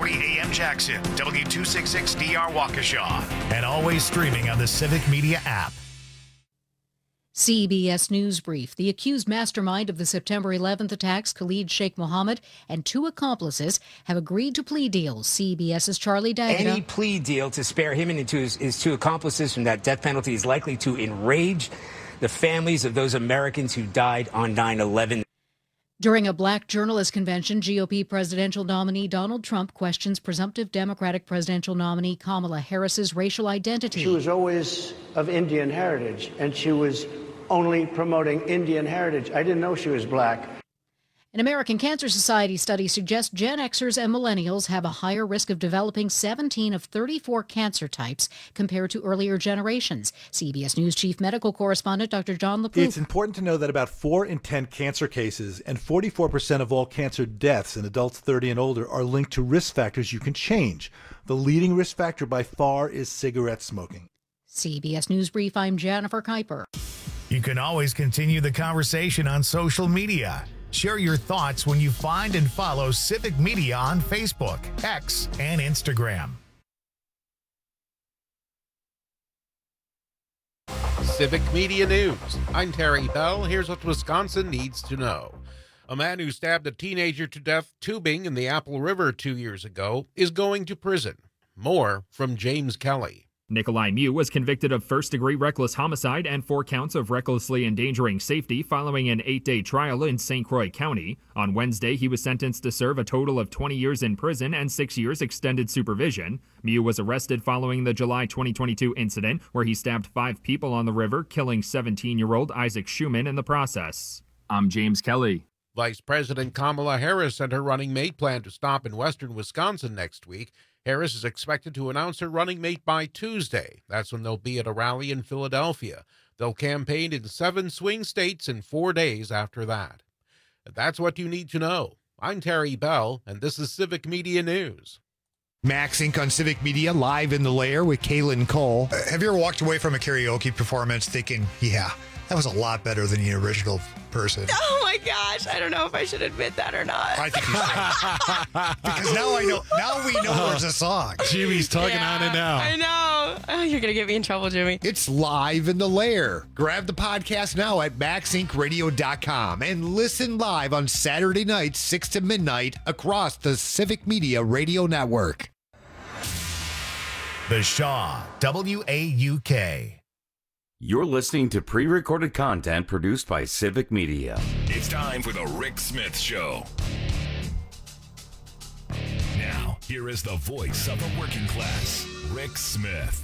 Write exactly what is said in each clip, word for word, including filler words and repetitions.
three A M Jackson, W two sixty-six D R Waukesha, and always streaming on the Civic Media app. C B S News Brief. The accused mastermind of the September eleventh attacks, Khalid Sheikh Mohammed, and two accomplices have agreed to plea deals. CBS's Charlie D'Agata. Any plea deal to spare him and his, his two accomplices from that death penalty is likely to enrage the families of those Americans who died on nine eleven. During a black journalist convention, G O P presidential nominee Donald Trump questions presumptive Democratic presidential nominee Kamala Harris's racial identity. She was always of Indian heritage, and she was only promoting Indian heritage. I didn't know she was black. An American Cancer Society study suggests Gen Xers and millennials have a higher risk of developing seventeen of thirty-four cancer types compared to earlier generations. C B S News Chief Medical Correspondent Doctor John LaPook. It's important to know that about four in ten cancer cases and forty-four percent of all cancer deaths in adults thirty and older are linked to risk factors you can change. The leading risk factor by far is cigarette smoking. C B S News Brief, I'm Jennifer Kuiper. You can always continue the conversation on social media. Share your thoughts when you find and follow Civic Media on Facebook, X, and Instagram. Civic Media News. I'm Terry Bell. Here's what Wisconsin needs to know. A man who stabbed a teenager to death tubing in the Apple River two years ago is going to prison. More from James Kelly. Nikolai Mew was convicted of first-degree reckless homicide and four counts of recklessly endangering safety following an eight-day trial in Saint Croix County. On Wednesday, he was sentenced to serve a total of twenty years in prison and six years extended supervision. Mew was arrested following the July twenty twenty-two incident where he stabbed five people on the river, killing seventeen-year-old Isaac Schumann in the process. I'm James Kelly. Vice President Kamala Harris and her running mate plan to stop in western Wisconsin next week. Harris is expected to announce her running mate by Tuesday. That's when they'll be at a rally in Philadelphia. They'll campaign in seven swing states in four days after that. That's what you need to know. I'm Terry Bell, and this is Civic Media News. Max Incorporated on Civic Media, live in the lair with Kaylin Cole. Uh, have you ever walked away from a karaoke performance thinking, yeah, that was a lot better than the original person? Oh my gosh, I don't know if I should admit that or not. I think you should. Because now I know, now we know there's a song. Jimmy's talking Yeah, on it now. I know. Oh, you're going to get me in trouble, Jimmy. It's live in the lair. Grab the podcast now at max inc radio dot com and listen live on Saturday nights, six to midnight, across the Civic Media Radio Network. The Shaw, W A U K. You're listening to pre-recorded content produced by Civic Media. It's time for the Rick Smith Show. Now, here is the voice of the working class, Rick Smith.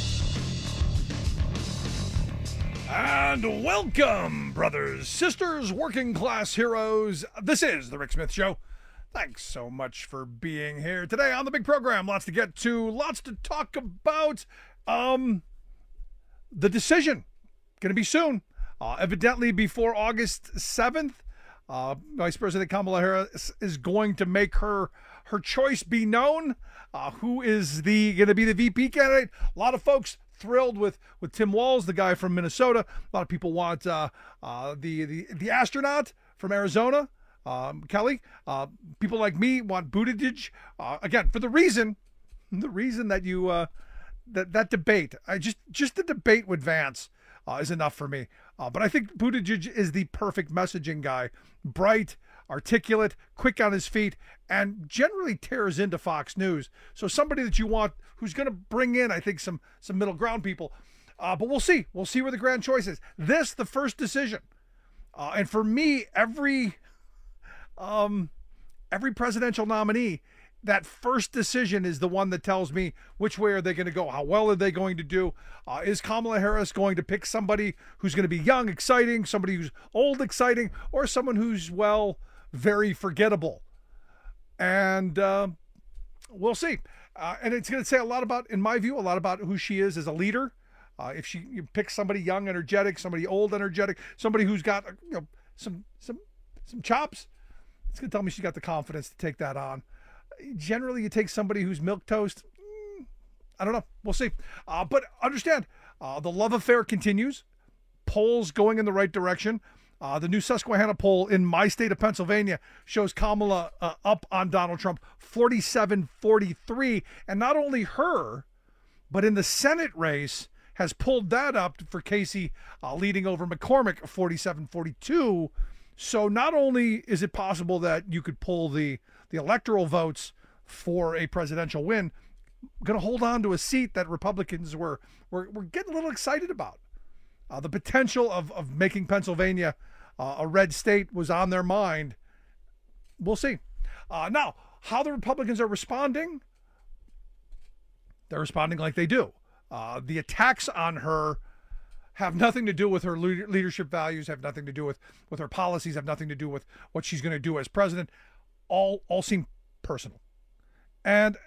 And welcome, brothers, sisters, working class heroes. This is the Rick Smith Show. Thanks so much for being here today on the big program. Lots to get to, lots to talk about. Um... The decision, going to be soon, uh, evidently before August seventh. Uh, Vice President Kamala Harris is going to make her her choice be known. Uh, who is the going to be the V P candidate? A lot of folks thrilled with, with Tim Walz, the guy from Minnesota. A lot of people want uh, uh, the, the the astronaut from Arizona, um, Kelly. Uh, people like me want Buttigieg. Uh, again, for the reason, the reason that you. Uh, That that debate, I just just the debate with Vance uh, is enough for me. Uh, but I think Buttigieg is the perfect messaging guy, bright, articulate, quick on his feet, and generally tears into Fox News. So somebody that you want who's going to bring in, I think, some some middle ground people. Uh, but we'll see. We'll see where the grand choice is. This, the first decision, uh, and for me, every um every presidential nominee. That first decision is the one that tells me which way are they going to go? How well are they going to do? Uh, is Kamala Harris going to pick somebody who's going to be young, exciting, somebody who's old, exciting, or someone who's, well, very forgettable? And uh, we'll see. Uh, and it's going to say a lot about, in my view, a lot about who she is as a leader. Uh, if she you pick somebody young, energetic, somebody old, energetic, somebody who's got you know some some some chops, it's going to tell me she's got the confidence to take that on. Generally, you take somebody who's milquetoast. Mm, I don't know. We'll see. Uh, but understand, uh, the love affair continues. Polls going in the right direction. Uh, the new Susquehanna poll in my state of Pennsylvania shows Kamala uh, up on Donald Trump forty-seven forty-three. And not only her, but in the Senate race has pulled that up for Casey, uh, leading over McCormick forty-seven forty-two. So not only is it possible that you could pull the, the electoral votes for a presidential win, going to hold on to a seat that Republicans were, were, were getting a little excited about. Uh, the potential of, of making Pennsylvania uh, a red state was on their mind. We'll see. Uh, now, how the Republicans are responding, they're responding like they do. Uh, the attacks on her have nothing to do with her le- leadership values, have nothing to do with, with her policies, have nothing to do with what she's going to do as president. All, all seem personal. And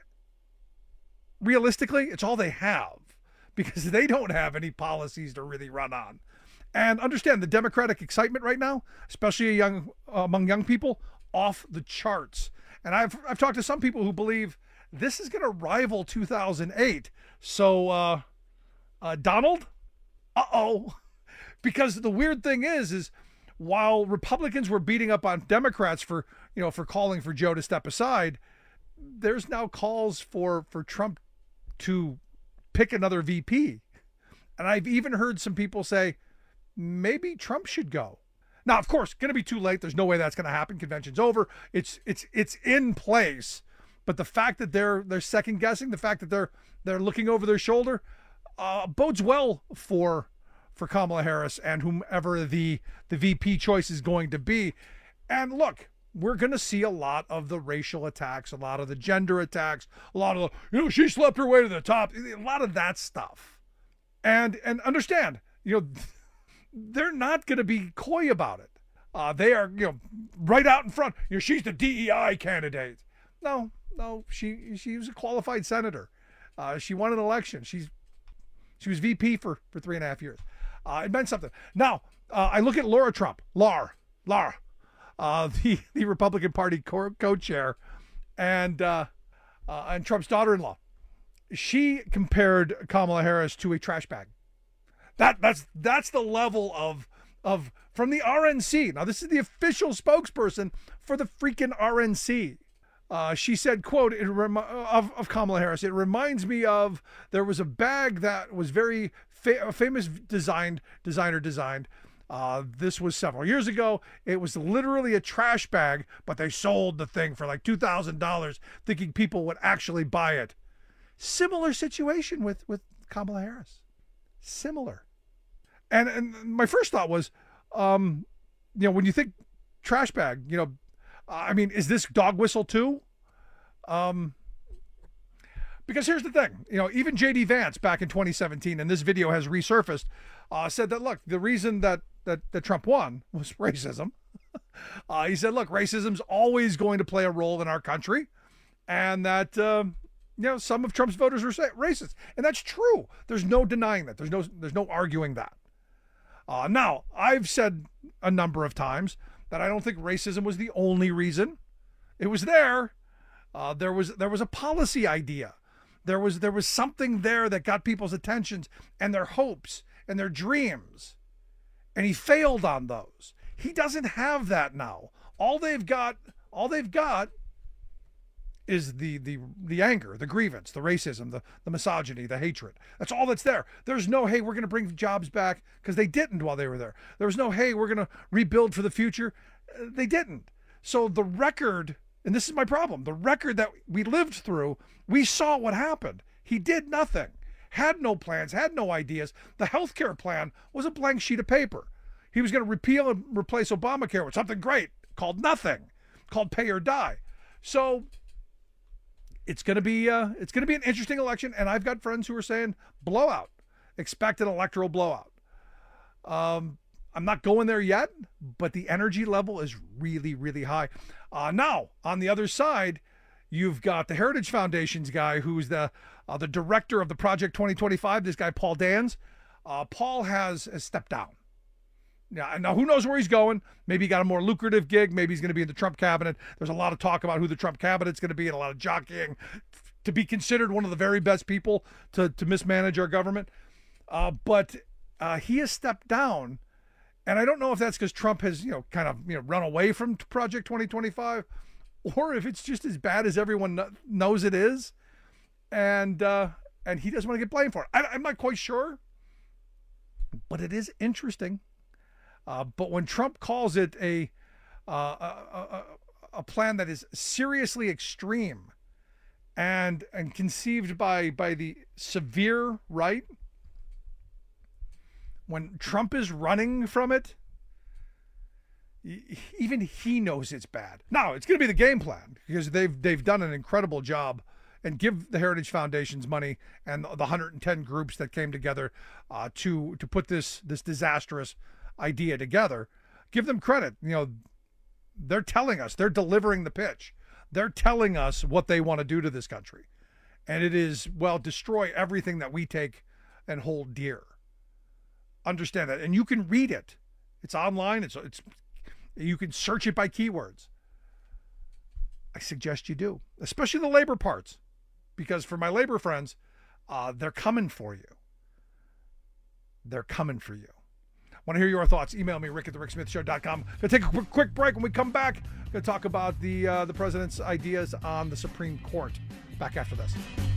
realistically, it's all they have, because they don't have any policies to really run on. And understand the Democratic excitement right now, especially young, uh, among young people, off the charts. And I've I've talked to some people who believe this is going to rival two thousand eight. So, uh, uh, Donald, uh-oh. Because the weird thing is, is while Republicans were beating up on Democrats for, you know, for calling for Joe to step aside, there's now calls for, for Trump to pick another V P. And I've even heard some people say, maybe Trump should go. Now, of course, going to be too late. There's no way that's going to happen. Convention's over. It's it's it's in place. But the fact that they're they're second guessing, the fact that they're they're looking over their shoulder, uh, bodes well for for Kamala Harris and whomever the the V P choice is going to be. And look, we're going to see a lot of the racial attacks, a lot of the gender attacks, a lot of the, you know, she slept her way to the top, a lot of that stuff. And and understand, you know, they're not going to be coy about it. Uh, they are, you know, right out in front. You know, she's the D E I candidate. No, no, she she was a qualified senator. Uh, she won an election. She's she was V P for, for three and a half years. Uh, it meant something. Now, uh, I look at Laura Trump, Lar, Lar, uh, the, the Republican Party co- co-chair, and uh, uh, and Trump's daughter-in-law. She compared Kamala Harris to a trash bag. That that's that's the level of of from the R N C. Now, this is the official spokesperson for the freaking R N C. Uh, she said, quote, it rem- of, of Kamala Harris, it reminds me of, there was a bag that was very fa- a famous designed, designer designed. Uh, this was several years ago. It was literally a trash bag, but they sold the thing for like two thousand dollars, thinking people would actually buy it. Similar situation with, with Kamala Harris. Similar. And and my first thought was, um, you know, when you think trash bag, you know, I mean, is this dog whistle too? Um, because here's the thing, you know, even J D Vance back in twenty seventeen, and this video has resurfaced, uh, said that, look, the reason that, that, that Trump won was racism. uh, he said, look, racism's always going to play a role in our country, and that, um, you know, some of Trump's voters are racist. And that's true. There's no denying that. There's no, there's no arguing that. Uh, now, I've said a number of times that I don't think racism was the only reason. It was there. Uh, there was there was a policy idea. There was there was something there that got people's attentions and their hopes and their dreams. And he failed on those. He doesn't have that now. All they've got, all they've got is the the the anger, the grievance, the racism, the, the misogyny, the hatred. That's all that's there. There's no, hey, we're going to bring jobs back, because they didn't while they were there. There was no, hey, we're going to rebuild for the future. Uh, they didn't. So the record, and this is my problem, the record that we lived through, we saw what happened. He did nothing, had no plans, had no ideas. The healthcare plan was a blank sheet of paper. He was going to repeal and replace Obamacare with something great called nothing, called pay or die. So It's going to be uh, it's going to be an interesting election, and I've got friends who are saying blowout, expect an electoral blowout. Um, I'm not going there yet, but the energy level is really, really high. Uh, now, on the other side, you've got the Heritage Foundation's guy, who's the uh, the director of the Project twenty twenty-five. This guy, Paul Dans. Uh, Paul has, has stepped down. Now, now, who knows where he's going? Maybe he got a more lucrative gig. Maybe he's going to be in the Trump cabinet. There's a lot of talk about who the Trump cabinet's going to be, and a lot of jockeying to be considered one of the very best people to, to mismanage our government. Uh, but uh, he has stepped down, And I don't know if that's because Trump has, you know, kind of, you know, run away from Project twenty twenty-five, or if it's just as bad as everyone kn- knows it is, and uh, and he doesn't want to get blamed for it. I, I'm not quite sure, but it is interesting. Uh, but when Trump calls it a, uh, a, a a plan that is seriously extreme and and conceived by by the severe right, when Trump is running from it, even he knows it's bad. Now, it's going to be the game plan, because they've they've done an incredible job, and give the Heritage Foundation's money and the one hundred ten groups that came together uh, to to put this this disastrous idea together. Give them credit. You know, they're telling us, they're delivering the pitch. They're telling us what they want to do to this country, and it is, well, destroy everything that we take and hold dear. Understand that, and you can read it. It's online. It's it's you can search it by keywords. I suggest you do, especially the labor parts, because for my labor friends, uh, they're coming for you. They're coming for you. Want to hear your thoughts? Email me, Rick at the Rick Smith Show dot com. Gonna take a quick, quick break. When we come back, gonna talk about the uh, the president's ideas on the Supreme Court. Back after this.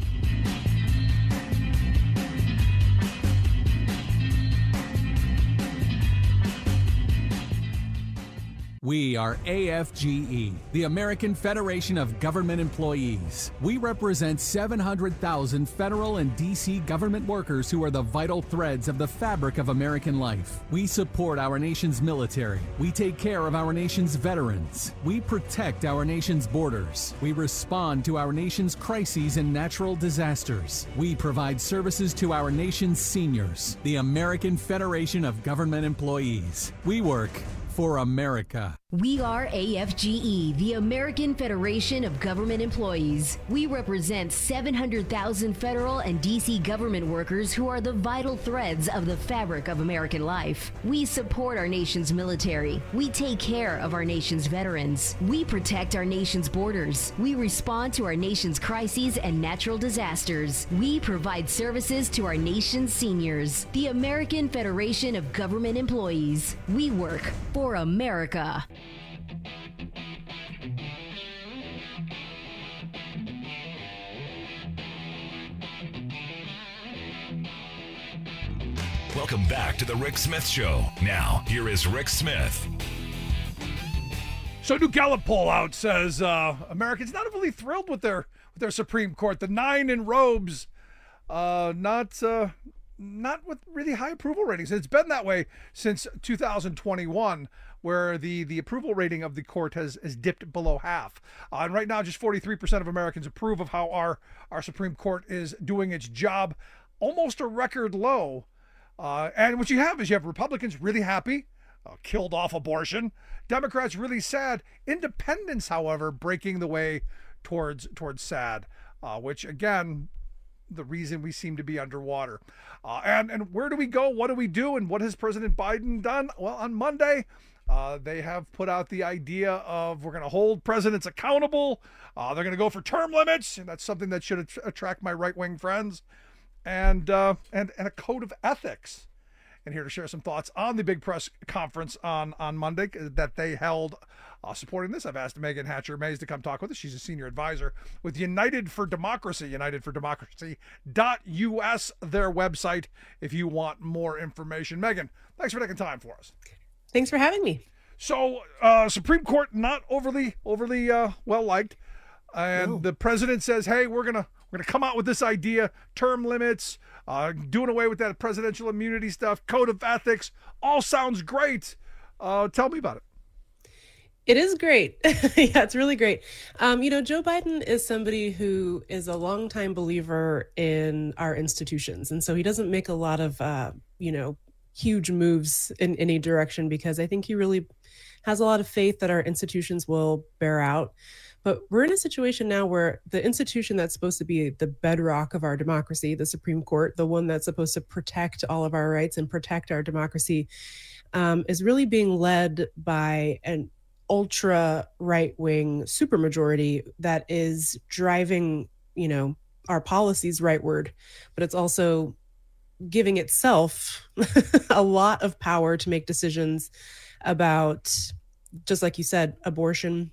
We are A F G E, the American Federation of Government Employees. We represent seven hundred thousand federal and D C government workers who are the vital threads of the fabric of American life. We support our nation's military. We take care of our nation's veterans. We protect our nation's borders. We respond to our nation's crises and natural disasters. We provide services to our nation's seniors. The American Federation of Government Employees. We work for America. We are A F G E, the American Federation of Government Employees. We represent seven hundred thousand federal and D C government workers who are the vital threads of the fabric of American life. We support our nation's military. We take care of our nation's veterans. We protect our nation's borders. We respond to our nation's crises and natural disasters. We provide services to our nation's seniors. The American Federation of Government Employees. We work for America. Welcome back to the Rick Smith Show. Now, here is Rick Smith. So, a new Gallup poll out says uh, Americans not really thrilled with their with their Supreme Court. The nine in robes, uh, not uh, not with really high approval ratings. It's been that way since two thousand twenty-one, where the, the approval rating of the court has, has dipped below half. Uh, and right now, just forty-three percent of Americans approve of how our, our Supreme Court is doing its job. Almost a record low. Uh, and what you have is you have Republicans really happy, uh, killed off abortion. Democrats really sad. Independents, however, breaking the way towards towards sad, uh, which, again, the reason we seem to be underwater. Uh, and, and where do we go? What do we do? And what has President Biden done? Well, on Monday, uh, they have put out the idea of we're going to hold presidents accountable. Uh, they're going to go for term limits, and that's something that should att- attract my right-wing friends. And, uh, and and a code of ethics. And here to share some thoughts on the big press conference on, on Monday that they held uh, supporting this, I've asked Megan Hatcher-Mays to come talk with us. She's a senior advisor with United for Democracy, united for democracy dot U S, their website, if you want more information. Megan, thanks for taking time for us. Thanks for having me. So, uh, Supreme Court not overly overly uh, well liked, and no. The president says, "Hey, we're gonna we're gonna come out with this idea: term limits, uh, doing away with that presidential immunity stuff, code of ethics. All sounds great. Uh, tell me about it." It is great. Yeah, it's really great. Um, you know, Joe Biden is somebody who is a longtime believer in our institutions, and so he doesn't make a lot of uh, you know huge moves in any direction because I think he really has a lot of faith that our institutions will bear out. But we're in a situation now where the institution that's supposed to be the bedrock of our democracy, the Supreme Court, the one that's supposed to protect all of our rights and protect our democracy, um, is really being led by an ultra right-wing supermajority that is driving, you know, our policies rightward, but it's also giving itself a lot of power to make decisions about, just like you said, abortion,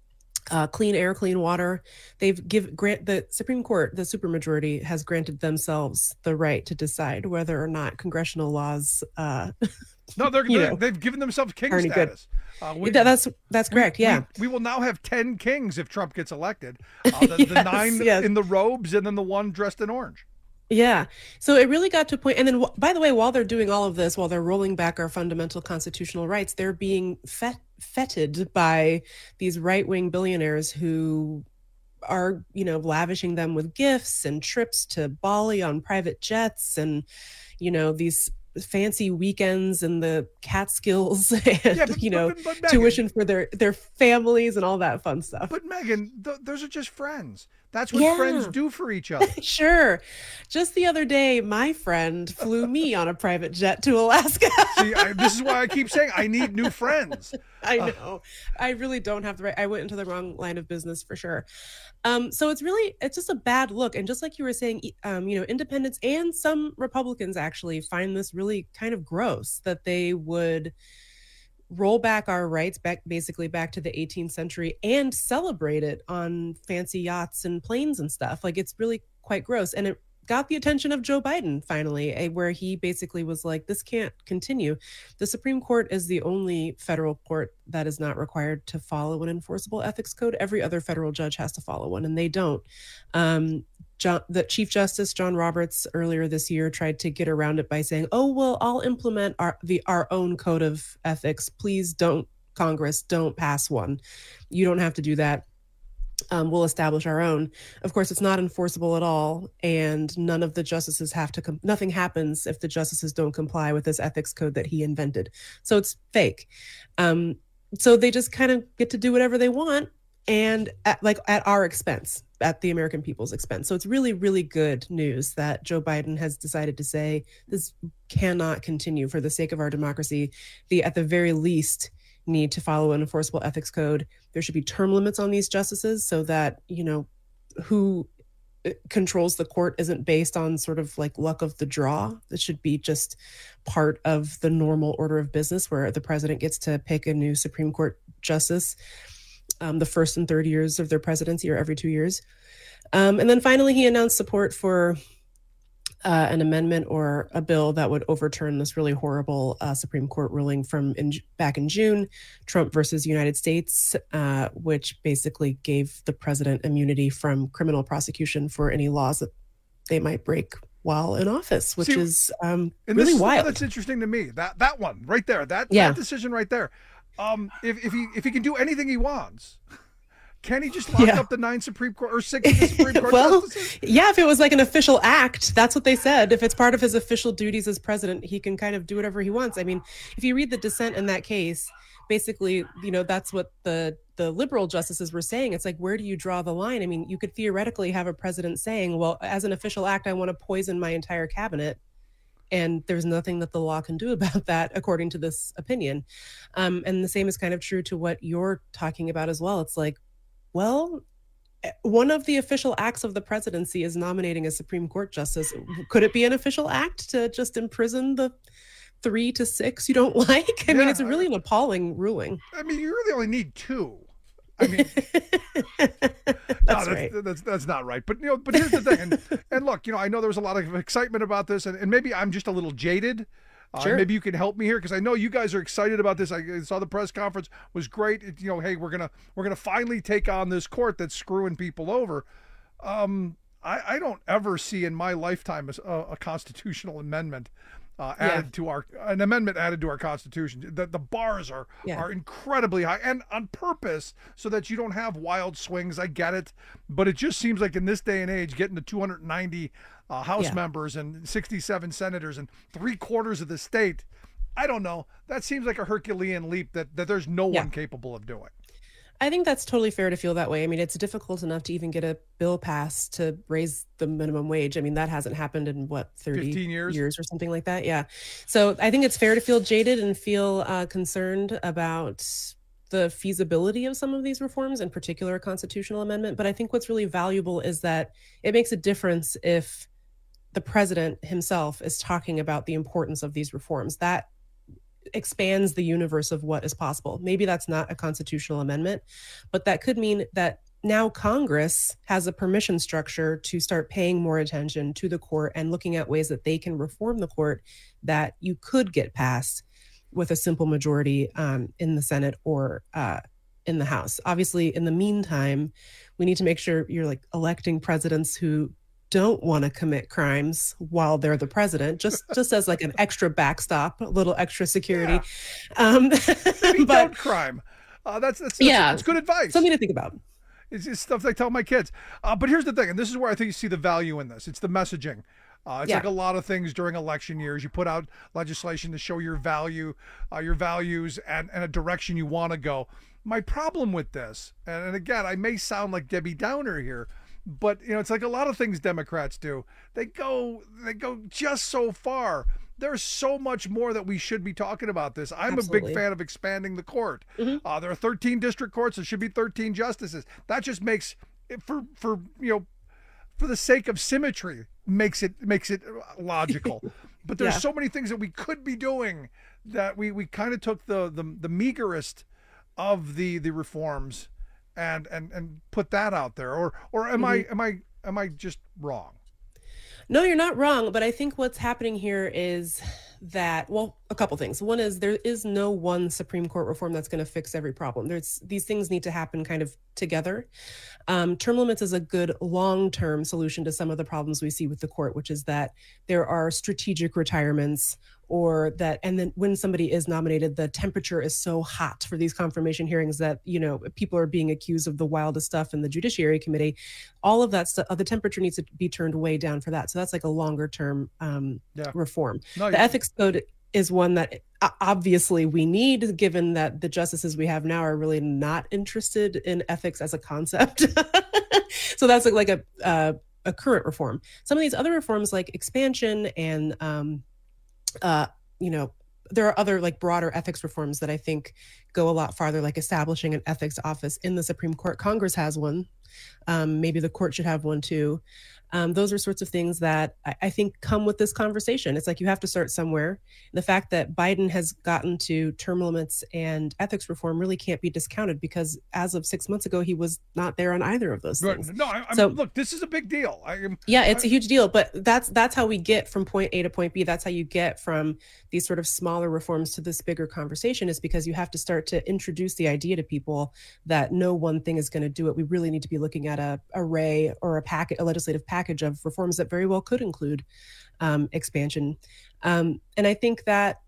uh, clean air, clean water. They've give grant the Supreme Court, the supermajority has granted themselves the right to decide whether or not congressional laws. Uh, no, they're, you they're know, they've given themselves king are any status. good. Uh, we, That- that's that's correct. we- Yeah. we, we will now have ten kings if Trump gets elected. Uh, the, the Yes, nine yes. in the robes, and then the one dressed in orange. Yeah. So it really got to a point. And then, wh- by the way, while they're doing all of this, while they're rolling back our fundamental constitutional rights, they're being fet- feted by these right-wing billionaires who are, you know, lavishing them with gifts and trips to Bali on private jets and, you know, these fancy weekends in the Catskills and, but- you know, but- but Megan- tuition for their, their families and all that fun stuff. But Megan, th- those are just friends. That's what Yeah. friends do for each other. Sure. Just the other day, my friend flew me on a private jet to Alaska. See, I, this is why I keep saying I need new friends. I know. I really don't have the right. I went into the wrong line of business for sure. Um, so it's really, it's just a bad look. And just like you were saying, e- um, you know, independents and some Republicans actually find this really kind of gross that they would roll back our rights back basically back to the eighteenth century and celebrate it on fancy yachts and planes and stuff. Like, it's really quite gross. And it got the attention of Joe Biden finally, eh, where he basically was like, this can't continue. The Supreme Court is the only federal court that is not required to follow an enforceable ethics code. Every other federal judge has to follow one, and they don't. Um, John, the Chief Justice John Roberts earlier this year tried to get around it by saying, "Oh, well, I'll implement our the our own code of ethics. Please don't, Congress, don't pass one. You don't have to do that. Um, we'll establish our own." Of course, it's not enforceable at all, and none of the justices have to. Com- nothing happens if the justices don't comply with this ethics code that he invented. So it's fake. Um, so they just kind of get to do whatever they want, and at, like at our expense, at the American people's expense. So it's really, really good news that Joe Biden has decided to say this cannot continue for the sake of our democracy. The at the very least need to follow an enforceable ethics code. There should be term limits on these justices so that, you know, who controls the court isn't based on sort of like luck of the draw. It should be just part of the normal order of business where the president gets to pick a new Supreme Court justice um, the first and third years of their presidency or every two years. Um, and then finally, he announced support for Uh, an amendment or a bill that would overturn this really horrible uh, Supreme Court ruling from in, back in June, Trump versus United States, uh, which basically gave the president immunity from criminal prosecution for any laws that they might break while in office, which See, is um, and really this is wild. That's interesting to me. That that one right there, that, Yeah. that decision right there. Um, if if he if he can do anything he wants, can he just lock Yeah. up the nine Supreme Court or six Supreme Court well, justices? yeah, if it was like an official act, that's what they said. If it's part of his official duties as president, he can kind of do whatever he wants. I mean, if you read the dissent in that case, basically, you know, that's what the the liberal justices were saying. It's like, where do you draw the line? I mean, you could theoretically have a president saying, well, as an official act, I want to poison my entire cabinet. And there's nothing that the law can do about that, according to this opinion. Um, and the same is kind of true to what you're talking about as well. It's like, well, one of the official acts of the presidency is nominating a Supreme Court justice. Could it be an official act to just imprison the three to six you don't like? I mean, Yeah. it's really an appalling ruling. I mean, you really only need two. I mean, That's no, right. that's, that's that's not right. But you know, but here's the thing. And, and look, you know, I know there was a lot of excitement about this, and, and maybe I'm just a little jaded. Uh, Sure. Maybe you can help me here because I know you guys are excited about this. I saw the press conference was great. It, you know, hey, we're gonna we're gonna finally take on this court that's screwing people over. Um, I, I don't ever see in my lifetime a, a constitutional amendment uh, added Yeah. to our an amendment added to our constitution. The the bars are Yeah. are incredibly high and on purpose so that you don't have wild swings. I get it, but it just seems like in this day and age, getting to two hundred ninety uh, House Yeah. members and sixty-seven senators and three quarters of the state, I don't know. That seems like a Herculean leap that that there's no Yeah. one capable of doing. I think that's totally fair to feel that way. I mean, it's difficult enough to even get a bill passed to raise the minimum wage. I mean, that hasn't happened in what, thirty fifteen years? or something like that. Yeah. So I think it's fair to feel jaded and feel uh, concerned about the feasibility of some of these reforms, in particular a constitutional amendment. But I think what's really valuable is that it makes a difference if the president himself is talking about the importance of these reforms. That expands the universe of what is possible. Maybe that's not a constitutional amendment, but that could mean that now Congress has a permission structure to start paying more attention to the court and looking at ways that they can reform the court that you could get passed with a simple majority um, in the Senate or uh, in the House. Obviously, in the meantime, we need to make sure you're like electing presidents who don't want to commit crimes while they're the president, just just as like an extra backstop, a little extra security. Yeah. Um, Maybe but, don't crime. Uh, that's, that's, that's, yeah, that's good advice. Something to think about. It's, it's stuff I tell my kids. Uh, but here's the thing, and this is where I think you see the value in this. It's the messaging. Uh, it's Yeah. like a lot of things during election years. You put out legislation to show your value, uh, your values, and, and a direction you want to go. My problem with this, and, and again, I may sound like Debbie Downer here, but you know, it's like a lot of things Democrats do. They go, they go just so far. There's so much more that we should be talking about this. I'm Absolutely. a big fan of expanding the court. Mhm. Uh, there are thirteen district courts. There should be thirteen justices. That just makes it for for you know, for the sake of symmetry, makes it makes it logical. But there's Yeah. so many things that we could be doing that we we kind of took the the the meagerest of the the reforms and and and put that out there. Or or am I Mhm. am I am I just wrong? No, you're not wrong. But I think what's happening here is that, well, a couple things. One is there is no one Supreme Court reform that's going to fix every problem. There's these things need to happen kind of together. Um, term limits is a good long-term solution to some of the problems we see with the court, which is that there are strategic retirements, or that, and then when somebody is nominated, the temperature is so hot for these confirmation hearings that, you know, people are being accused of the wildest stuff in the Judiciary Committee. All of that stuff, the temperature needs to be turned way down for that. So that's like a longer term um, Yeah. reform. No, the you- ethics code is one that uh, obviously we need, given that the justices we have now are really not interested in ethics as a concept. So that's like, like a, uh, a current reform. Some of these other reforms like expansion and, um, uh, you know, there are other like broader ethics reforms that I think go a lot farther, like establishing an ethics office in the Supreme Court. Congress has one. Um, maybe the court should have one too. Um, those are sorts of things that I, I think come with this conversation. It's like you have to start somewhere. The fact that Biden has gotten to term limits and ethics reform really can't be discounted, because as of six months ago, he was not there on either of those Right. things. No, I, I'm, So- look, this is a big deal. I am. Yeah, it's a huge deal, but that's that's how we get from point A to point B. That's how you get from these sort of smaller reforms to this bigger conversation, is because you have to start to introduce the idea to people that no one thing is going to do it. We really need to be looking at a array or a packet, a legislative package of reforms that very well could include um, expansion. Um, and I think that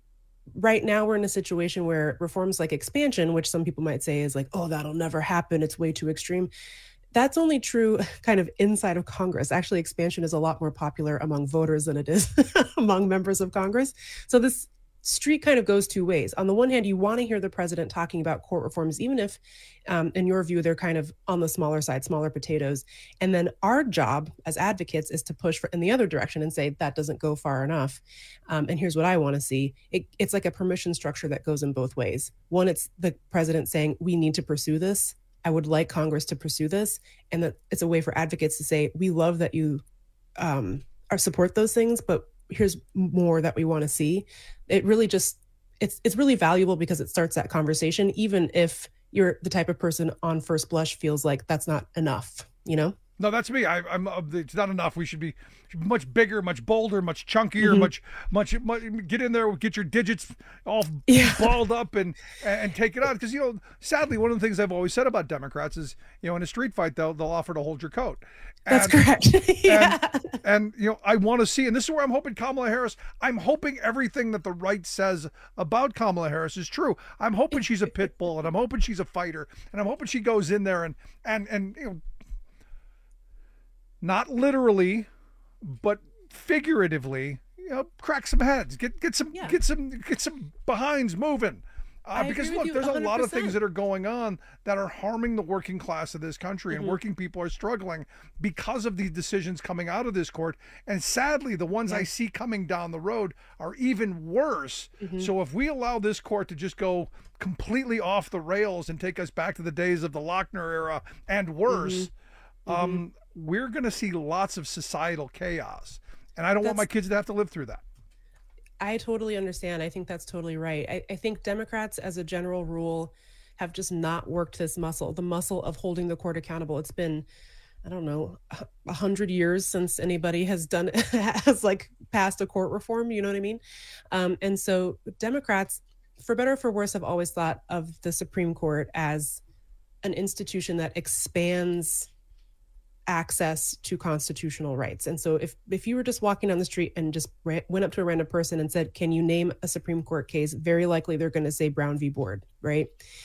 right now we're in a situation where reforms like expansion, which some people might say is like, oh, that'll never happen, it's way too extreme. That's only true kind of inside of Congress. Actually, expansion is a lot more popular among voters than it is among members of Congress. So this street kind of goes two ways. On the one hand, you want to hear the president talking about court reforms, even if, um, in your view, they're kind of on the smaller side, smaller potatoes. And then our job as advocates is to push for in the other direction and say that doesn't go far enough. Um, and here's what I want to see. It, it's like a permission structure that goes in both ways. One, it's the president saying we need to pursue this. I would like Congress to pursue this. And that it's a way for advocates to say, we love that you um, are support those things, but here's more that we want to see. It really just, it's it's really valuable because it starts that conversation, even if you're the type of person on first blush feels like that's not enough, you know? No, that's me. I, I'm. Uh, it's not enough. We should be, should be much bigger, much bolder, much chunkier, Mhm. much, much, much. Get in there, get your digits all Yeah. balled up, and and take it on. Because you know, sadly, one of the things I've always said about Democrats is, you know, in a street fight, they'll they'll offer to hold your coat. That's And- correct. Yeah. And, and you know, I want to see, and this is where I'm hoping Kamala Harris. I'm hoping everything that the right says about Kamala Harris is true. I'm hoping she's a pit bull, and I'm hoping she's a fighter, and I'm hoping she goes in there and and and you know. Not literally, but figuratively, you know, crack some heads, get get some Yeah. get some get some behinds moving. Uh, I because agree with look, you there's a one hundred lot of percent. things that are going on that are harming the working class of this country, and Mhm. working people are struggling because of these decisions coming out of this court. And sadly, the ones I Yeah. see coming down the road are even worse. Mhm. So if we allow this court to just go completely off the rails and take us back to the days of the Lochner era and worse, Mhm. um, we're going to see lots of societal chaos. And I don't That's- want my kids to have to live through that. I totally understand. I think that's totally right. I, I think Democrats, as a general rule, have just not worked this muscle, the muscle of holding the court accountable. It's been, I don't know, a hundred years since anybody has done, has like passed a court reform, you know what I mean? Um, and so Democrats, for better or for worse, have always thought of the Supreme Court as an institution that expands access to constitutional rights. And so if if you were just walking down the street and just ran, went up to a random person and said, can you name a Supreme Court case? Very likely they're going to say Brown v. Board, right?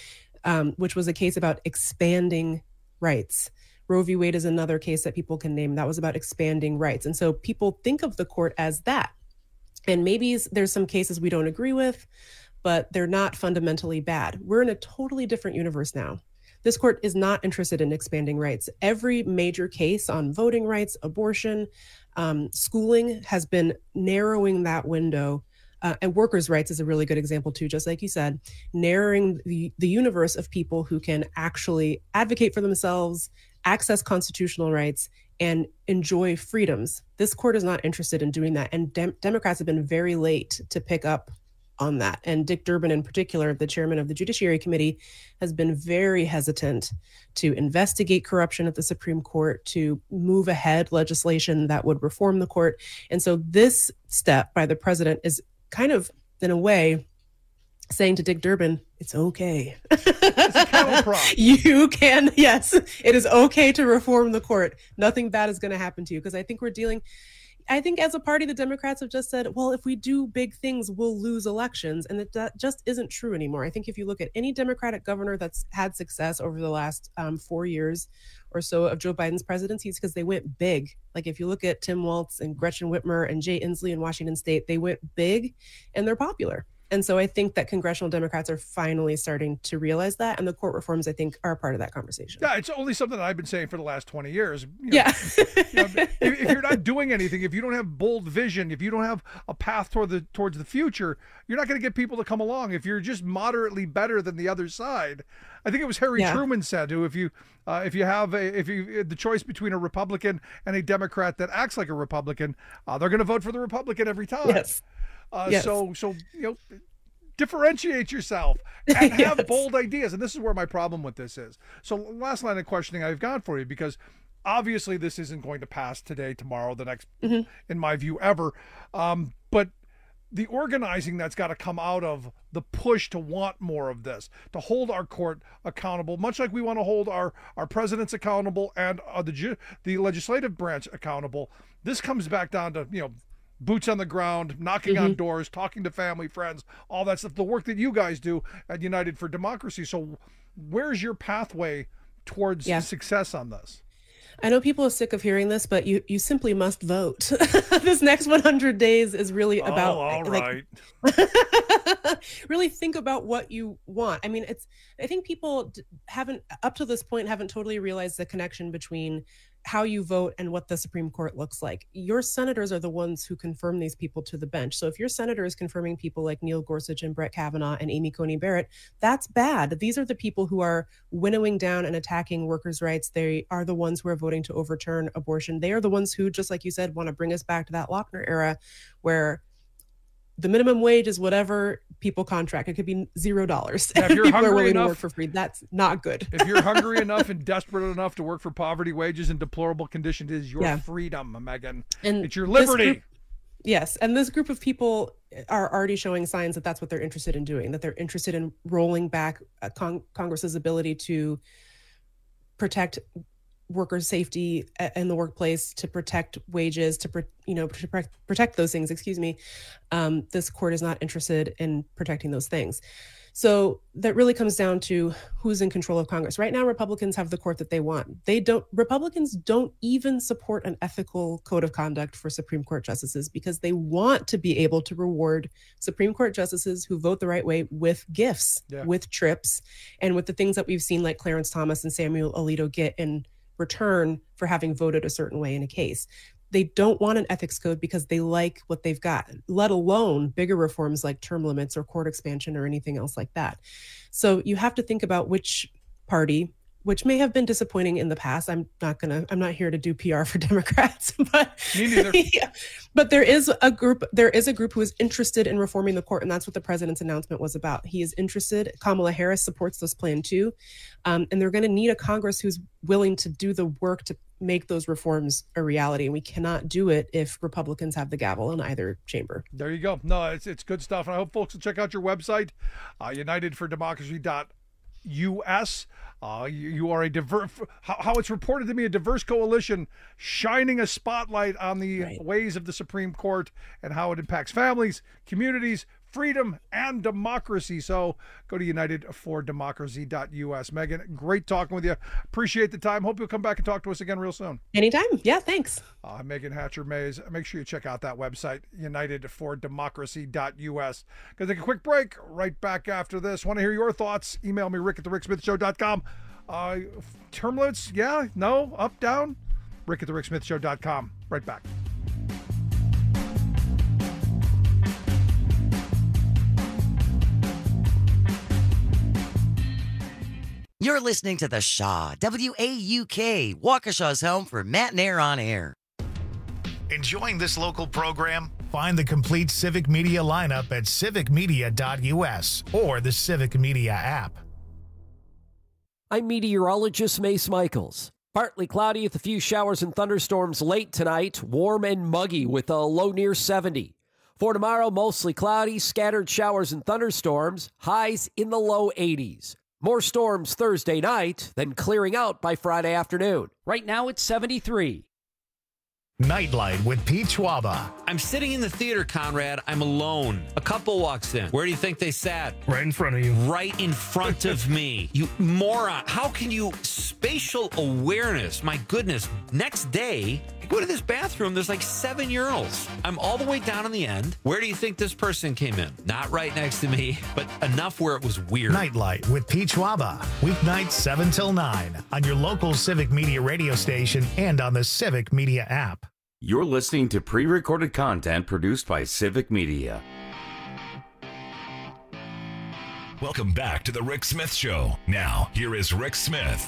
Um, which was a case about expanding rights. Roe v. Wade is another case that people can name. That was about expanding rights. And so people think of the court as that. And maybe there's some cases we don't agree with, but they're not fundamentally bad. We're in a totally different universe now. This court is not interested in expanding rights. Every major case on voting rights, abortion, um, schooling has been narrowing that window. Uh, and workers' rights is a really good example too, just like you said, narrowing the, the universe of people who can actually advocate for themselves, access constitutional rights, and enjoy freedoms. This court is not interested in doing that. And dem- Democrats have been very late to pick up on that. And Dick Durbin in particular, the chairman of the Judiciary Committee, has been very hesitant to investigate corruption at the Supreme Court, to move ahead legislation that would reform the court. And so this step by the president is kind of, in a way, saying to Dick Durbin, it's okay. It's a cattle prod. You can, yes, it is okay to reform the court. Nothing bad is going to happen to you. Because I think we're dealing... I think as a party, the Democrats have just said, well, if we do big things, we'll lose elections. And that, that just isn't true anymore. I think if you look at any Democratic governor that's had success over the last um, four years or so of Joe Biden's presidency, it's because they went big. Like if you look at Tim Walz and Gretchen Whitmer and Jay Inslee in Washington State, they went big and they're popular. And so I think that congressional Democrats are finally starting to realize that. And the court reforms, I think, are a part of that conversation. Yeah, it's only something that I've been saying for the last twenty years. You know, yeah. you know, if, if you're not doing anything, if you don't have bold vision, if you don't have a path toward the towards the future, you're not going to get people to come along. If you're just moderately better than the other side, I think it was Harry Yeah. Truman said, who if you uh, if you have a, if you the choice between a Republican and a Democrat that acts like a Republican, uh, they're going to vote for the Republican every time. Yes. Uh, Yes. So so you know. Differentiate yourself and have Yes. bold ideas. And this is where my problem with this is. So last line of questioning I've got for you, because obviously this isn't going to pass today, tomorrow, the next, Mm-hmm. in my view, ever. Um, but the organizing that's got to come out of the push to want more of this, to hold our court accountable, much like we want to hold our, our presidents accountable and uh, the, ju- the legislative branch accountable. This comes back down to, you know, boots on the ground, knocking on doors, talking to family, friends, all that stuff, the work that you guys do at United for Democracy. So where's your pathway towards Yeah. success on this? I know people are sick of hearing this, but you, you simply must vote. This next one hundred days is really about oh, all like, right. really think about what you want. I mean, it's, I think people d- haven't, up to this point, haven't totally realized the connection between how you vote and what the Supreme Court looks like. Your senators are the ones who confirm these people to the bench. So if your senator is confirming people like Neil Gorsuch and Brett Kavanaugh and Amy Coney Barrett, that's bad. These are the people who are winnowing down and attacking workers' rights. They are the ones who are voting to overturn abortion. They are the ones who, just like you said, want to bring us back to that Lochner era where the minimum wage is whatever people contract. It could be zero dollars. Yeah, if you're people are hungry willing enough- to work for free. That's not good. If you're hungry enough and desperate enough to work for poverty wages and deplorable conditions, it is your Yeah. freedom, Megan. And it's your this liberty. group- yes. And this group of people are already showing signs that that's what they're interested in doing, that they're interested in rolling back uh, Cong- Congress's ability to protect workers' safety a- in the workplace, to protect wages, to, pro- you know, to protect, protect those things, excuse me. Um, this court is not interested in protecting those things. So that really comes down to who's in control of Congress. Right now, Republicans have the court that they want. They don't, Republicans don't even support an ethical code of conduct for Supreme Court justices because they want to be able to reward Supreme Court justices who vote the right way with gifts, Yeah. with trips, and with the things that we've seen like Clarence Thomas and Samuel Alito get in return for having voted a certain way in a case. They don't want an ethics code because they like what they've got, let alone bigger reforms like term limits or court expansion or anything else like that. So you have to think about which party which may have been disappointing in the past. I'm not gonna, I'm not here to do P R for Democrats, but me neither. Yeah. But there is a group, there is a group who is interested in reforming the court, and that's what the president's announcement was about. He is interested. Kamala Harris supports this plan too, um, and they're going to need a Congress who's willing to do the work to make those reforms a reality. And we cannot do it if Republicans have the gavel in either chamber. There you go. No, it's it's good stuff, and I hope folks will check out your website, uh, united for democracy dot U S. Uh, you, you are a diverse, how, how it's reported to me, a diverse coalition shining a spotlight on the right. ways of the Supreme Court and how it impacts families, communities, freedom, and democracy. So go to united for democracy dot U S. Megan, great talking with you. Appreciate the time. Hope you'll come back and talk to us again real soon. Anytime. Yeah, thanks. Uh, Megan Hatcher-Mays. Make sure you check out that website, united for democracy dot U S. Gonna take a quick break. Right back after this. Want to hear your thoughts? Email me, rick at the rick smith show dot com. Uh, term limits? Yeah? No? Up? Down? rick at the rick smith show dot com. Right back. You're listening to The Shaw, W A U K, Waukesha's home for Matt and Air on Air. Enjoying this local program? Find the complete Civic Media lineup at civic media dot U S or the Civic Media app. I'm meteorologist Mace Michaels. Partly cloudy with a few showers and thunderstorms late tonight. Warm and muggy with a low near seventy. For tomorrow, mostly cloudy, scattered showers and thunderstorms. Highs in the low eighties. More storms Thursday night, then clearing out by Friday afternoon. Right now it's seventy-three. Nightlight with Pete Schwaba. I'm sitting in the theater, Conrad. I'm alone. A couple walks in. Where do you think they sat? Right in front of you. Right in front of me. You moron. How can you... Spatial awareness. My goodness. Next day, I go to this bathroom. There's like seven urinals. I'm all the way down in the end. Where do you think this person came in? Not right next to me, but enough where it was weird. Nightlight with Pete Schwaba. Weeknights seven till nine on your local Civic Media radio station and on the Civic Media app. You're listening to pre-recorded content produced by Civic Media. Welcome back to the Rick Smith Show. Now, here is Rick Smith.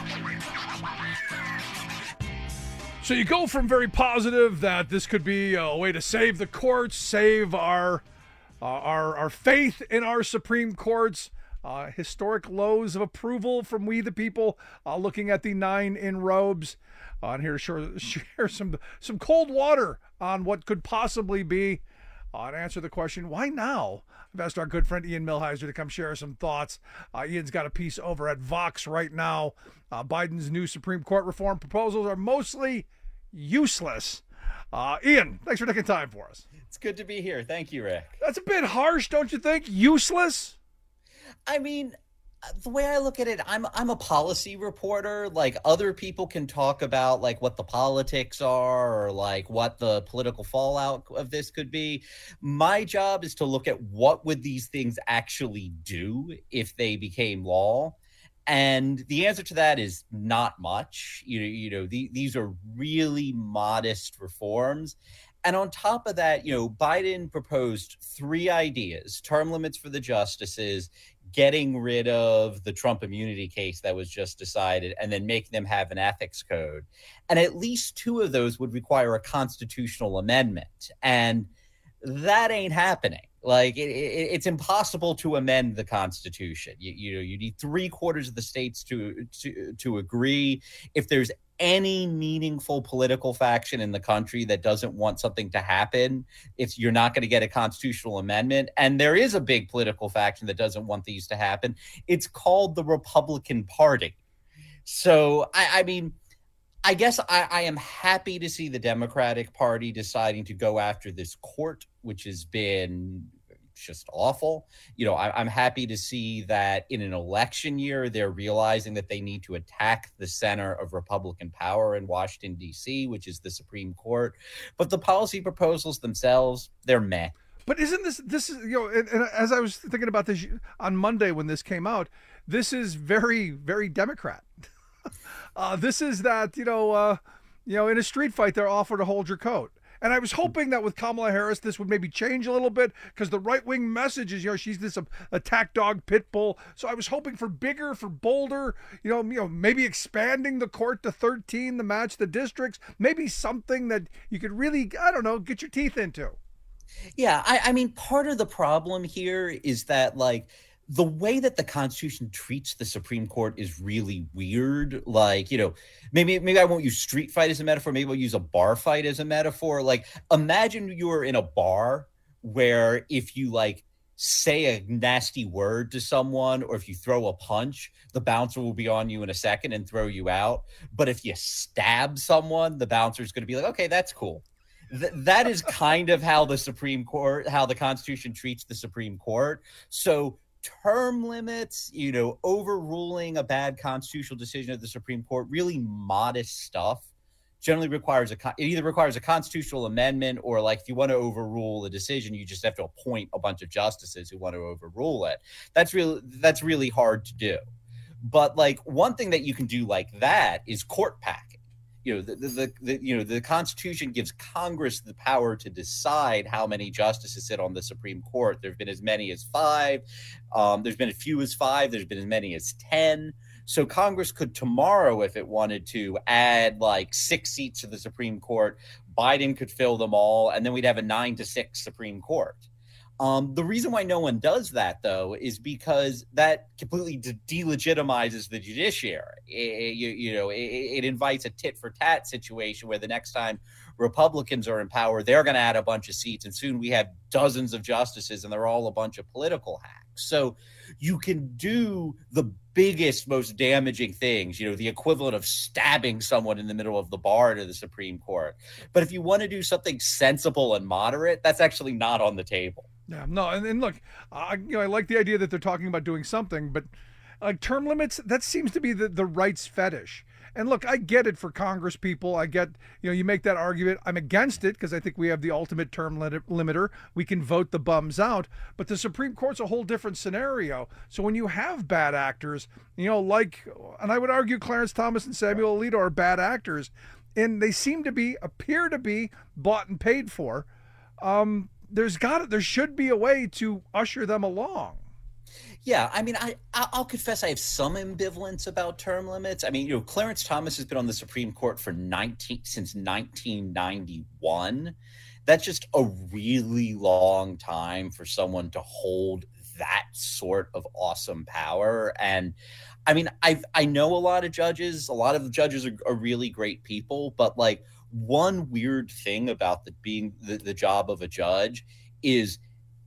So you go from very positive that this could be a way to save the courts, save our uh, our our faith in our Supreme Courts, uh, historic lows of approval from we the people, uh, looking at the nine in robes. Uh, and here to share, share some some cold water on what could possibly be, uh, and answer the question, why now? I've asked our good friend Ian Millhiser to come share some thoughts. Uh, Ian's got a piece over at Vox right now. Uh, Biden's new Supreme Court reform proposals are mostly useless. Uh, Ian, thanks for taking time for us. It's good to be here. Thank you, Rick. That's a bit harsh, don't you think? Useless? I mean... The way I look at it, I'm I'm a policy reporter. Like, other people can talk about like what the politics are or like what the political fallout of this could be. My job is to look at what would these things actually do if they became law. And the answer to that is not much. You know, you know, the, these are really modest reforms. And on top of that, you know, Biden proposed three ideas: term limits for the justices, getting rid of the Trump immunity case that was just decided, and then making them have an ethics code. And at least two of those would require a constitutional amendment. And that ain't happening. Like, it, it, it's impossible to amend the Constitution. You, you know, you need three quarters of the states to, to, to agree. If there's any meaningful political faction in the country that doesn't want something to happen, if you're not going to get a constitutional amendment, and there is a big political faction that doesn't want these to happen, it's called the Republican Party. So, I, I mean, I guess I, I am happy to see the Democratic Party deciding to go after this court, which has been just awful. You know, I, I'm happy to see that in an election year, they're realizing that they need to attack the center of Republican power in Washington, D C, which is the Supreme Court. But the policy proposals themselves, they're meh. But isn't this, this is, you know, and, and as I was thinking about this on Monday when this came out, this is very, very Democrat. uh, this is that, you know, uh, you know, in a street fight, they're offered to hold your coat. And I was hoping that with Kamala Harris, this would maybe change a little bit because the right-wing message is, you know, she's this uh, attack dog pit bull. So I was hoping for bigger, for bolder, you know, you know, maybe expanding the court to thirteen to match the districts, maybe something that you could really, I don't know, get your teeth into. Yeah, I, I mean, part of the problem here is that, like, the way that the Constitution treats the Supreme Court is really weird. Like, you know, maybe maybe I won't use street fight as a metaphor. Maybe I'll use a bar fight as a metaphor. Like, imagine you're in a bar where if you, like, say a nasty word to someone or if you throw a punch, the bouncer will be on you in a second and throw you out. But if you stab someone, the bouncer is going to be like, okay, that's cool. Th- that is kind of how the Supreme Court, how the Constitution treats the Supreme Court. So term limits, you know, overruling a bad constitutional decision of the Supreme Court, really modest stuff, generally requires a, it either requires a constitutional amendment or, like, if you want to overrule a decision, you just have to appoint a bunch of justices who want to overrule it. That's really, that's really hard to do. But, like, one thing that you can do like that is court packing. You know, the, the, the, the you know, the Constitution gives Congress the power to decide how many justices sit on the Supreme Court. There have been as many as five. Um, there's been as few as five. There's been as many as ten. So Congress could tomorrow, if it wanted to, add like six seats to the Supreme Court. Biden could fill them all, and then we'd have a nine to six Supreme Court. Um, the reason why no one does that, though, is because that completely de- delegitimizes the judiciary. It, you, you know, it, it invites a tit-for-tat situation where the next time Republicans are in power, they're going to add a bunch of seats, and soon we have dozens of justices, and they're all a bunch of political hacks. So you can do the biggest, most damaging things, you know, the equivalent of stabbing someone in the middle of the bar to the Supreme Court. But if you want to do something sensible and moderate, that's actually not on the table. Yeah, no, and, and look, uh, you know, I like the idea that they're talking about doing something, but like term limits, that seems to be the, the rights fetish. And look, I get it for Congress people. I get, you know, you make that argument. I'm against it because I think we have the ultimate term limit, limiter. We can vote the bums out, but the Supreme Court's a whole different scenario. So when you have bad actors, you know, like, and I would argue Clarence Thomas and Samuel Alito are bad actors, and they seem to be, appear to be bought and paid for. Um, There's got there should be a way to usher them along. Yeah, I mean, I I'll confess I have some ambivalence about term limits. I mean, you know, Clarence Thomas has been on the Supreme Court for nineteen since nineteen ninety-one. That's just a really long time for someone to hold that sort of awesome power. And I mean, I I know a lot of judges. A lot of the judges are, are really great people, but like, one weird thing about the being the, the job of a judge is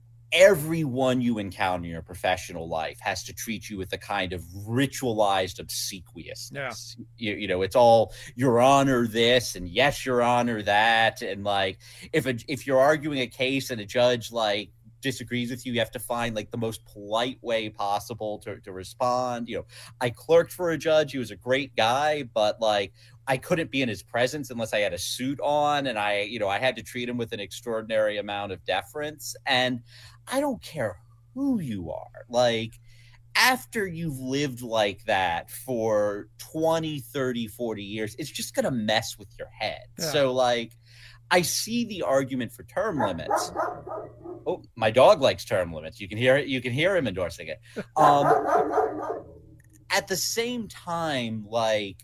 everyone you encounter in your professional life has to treat you with a kind of ritualized obsequiousness. Yeah. You, you know, it's all your honor this and yes, your honor that. And like, if a, if you're arguing a case and a judge like disagrees with you, you have to find like the most polite way possible to, to respond. You know, I clerked for a judge. He was a great guy, but like, I couldn't be in his presence unless I had a suit on, and I, you know, I had to treat him with an extraordinary amount of deference. And I don't care who you are. Like, after you've lived like that for twenty, thirty, forty years, it's just going to mess with your head. Yeah. So like, I see the argument for term limits. Oh, my dog likes term limits. You can hear it. You can hear him endorsing it. Um, at the same time, like,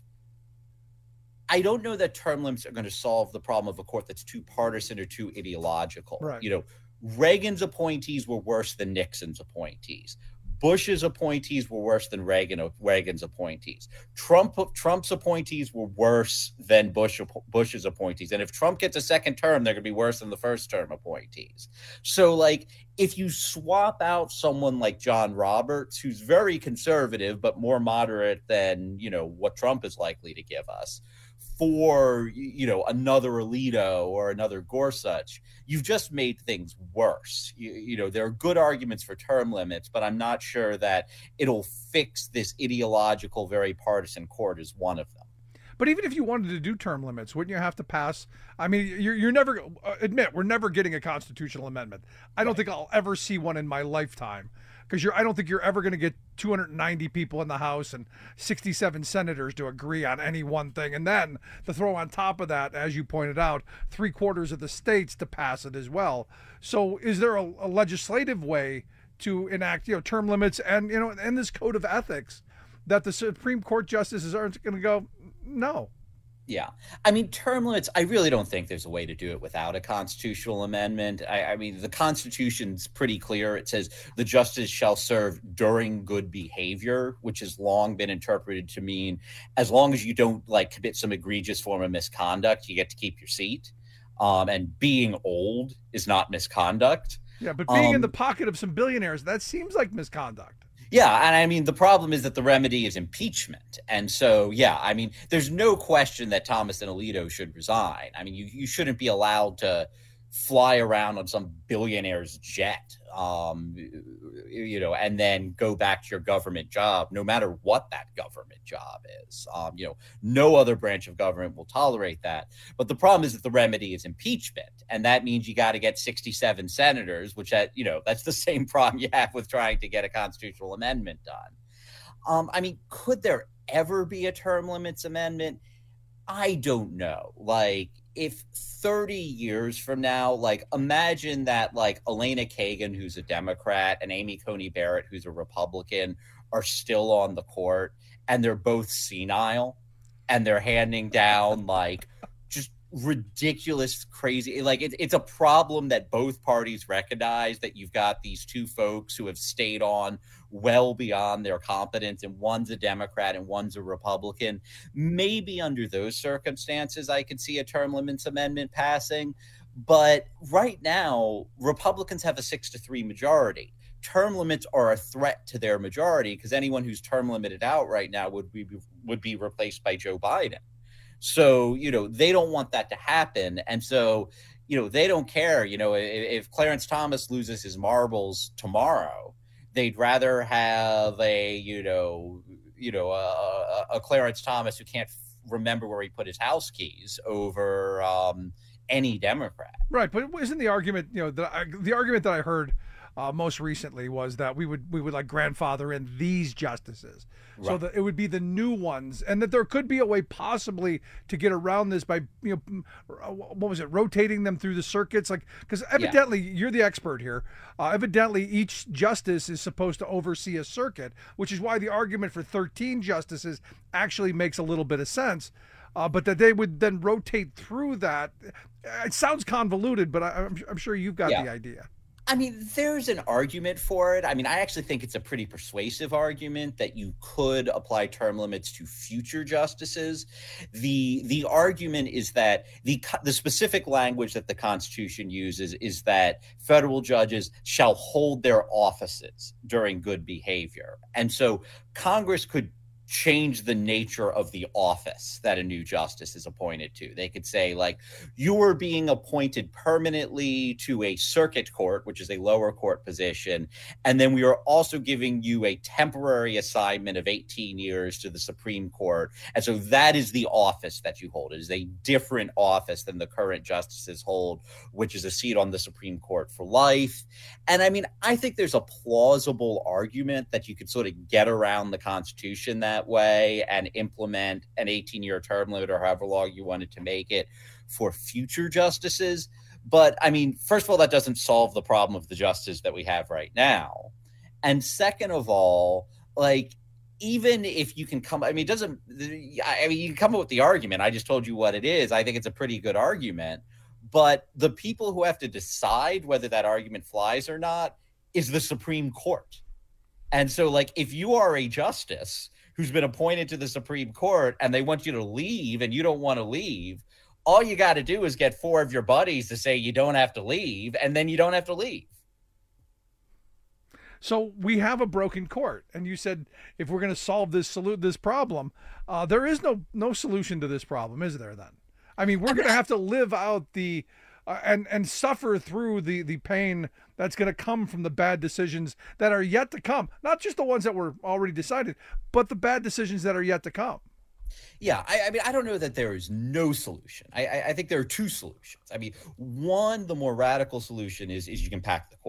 I don't know that term limits are going to solve the problem of a court that's too partisan or too ideological. Right. You know, Reagan's appointees were worse than Nixon's appointees. Bush's appointees were worse than Reagan, Reagan's appointees. Trump, Trump's appointees were worse than Bush, Bush's appointees. And if Trump gets a second term, they're going to be worse than the first term appointees. So, like, if you swap out someone like John Roberts, who's very conservative but more moderate than, you know, what Trump is likely to give us, for, you know, another Alito or another Gorsuch, you've just made things worse. You, you know, there are good arguments for term limits, but I'm not sure that it'll fix this ideological, very partisan court as one of them. But even if you wanted to do term limits, wouldn't you have to pass? I mean, you're, you're never, uh, admit, we're never getting a constitutional amendment. I don't right. think I'll ever see one in my lifetime. because you're I don't think you're ever going to get two hundred ninety people in the House and sixty-seven senators to agree on any one thing, and then to throw on top of that, as you pointed out, three quarters of the states to pass it as well. So is there a, a legislative way to enact, you know, term limits and, you know, and this code of ethics that the Supreme Court justices aren't going to go, no? Yeah. I mean, term limits, I really don't think there's a way to do it without a constitutional amendment. I, I mean, the Constitution's pretty clear. It says the justice shall serve during good behavior, which has long been interpreted to mean as long as you don't like commit some egregious form of misconduct, you get to keep your seat. Um, and being old is not misconduct. Yeah, but being um, in the pocket of some billionaires, that seems like misconduct. Yeah, and I mean, the problem is that the remedy is impeachment. And so, yeah, I mean, there's no question that Thomas and Alito should resign. I mean, you, you shouldn't be allowed to fly around on some billionaire's jet, um, you know, and then go back to your government job, no matter what that government job is. Um, you know, no other branch of government will tolerate that. But the problem is that the remedy is impeachment. And that means you got to get sixty-seven senators, which, that, you know, that's the same problem you have with trying to get a constitutional amendment done. Um, I mean, could there ever be a term limits amendment? I don't know. Like, if thirty years from now, like, imagine that, like, Elena Kagan, who's a Democrat, and Amy Coney Barrett, who's a Republican, are still on the court, and they're both senile, and they're handing down, like, just ridiculous, crazy, like, it, it's a problem that both parties recognize, that you've got these two folks who have stayed on well beyond their competence, and one's a Democrat and one's a Republican. Maybe under those circumstances, I could see a term limits amendment passing. But right now, Republicans have a six to three majority. Term limits are a threat to their majority because anyone who's term limited out right now would be would be replaced by Joe Biden. So, you know, they don't want that to happen. And so, you know, they don't care. You know, if, if Clarence Thomas loses his marbles tomorrow, they'd rather have a, you know, you know, a, a Clarence Thomas who can't remember where he put his house keys over um, any Democrat. Right, but isn't the argument, you know, the the argument that I heard uh, most recently was that we would we would like grandfather in these justices, right, so that it would be the new ones, and that there could be a way possibly to get around this by, you know, what was it, rotating them through the circuits, like, because evidently yeah. you're the expert here. Uh, evidently, each justice is supposed to oversee a circuit, which is why the argument for thirteen justices actually makes a little bit of sense. Uh, but that they would then rotate through that. It sounds convoluted, but I, I'm, I'm sure you've got yeah. the idea. I mean, there's an argument for it. I mean, I actually think it's a pretty persuasive argument that you could apply term limits to future justices. The the argument is that the the specific language that the Constitution uses is that federal judges shall hold their offices during good behavior. And so Congress could change the nature of the office that a new justice is appointed to. They could say, like, you are being appointed permanently to a circuit court, which is a lower court position, and then we are also giving you a temporary assignment of eighteen years to the Supreme Court. And so that is the office that you hold. It is a different office than the current justices hold, which is a seat on the Supreme Court for life. And I mean, I think there's a plausible argument that you could sort of get around the Constitution that that way and implement an eighteen-year term limit or however long you wanted to make it for future justices. But I mean, first of all, that doesn't solve the problem of the justice that we have right now. And second of all, like, even if you can come, I mean, it doesn't, I mean, you can come up with the argument. I just told you what it is. I think it's a pretty good argument. But the people who have to decide whether that argument flies or not is the Supreme Court. And so, like, if you are a justice who's been appointed to the Supreme Court and they want you to leave and you don't want to leave, all you got to do is get four of your buddies to say you don't have to leave, and then you don't have to leave. So we have a broken court, and you said if we're going to solve this salute this problem, uh, there is no no solution to this problem, is there? Then, I mean, we're going to have to live out the uh, and and suffer through the the pain that's going to come from the bad decisions that are yet to come. Not just the ones that were already decided, but the bad decisions that are yet to come. Yeah, I, I mean, I don't know that there is no solution. I, I, I think there are two solutions. I mean, one, the more radical solution is is you can pack the court.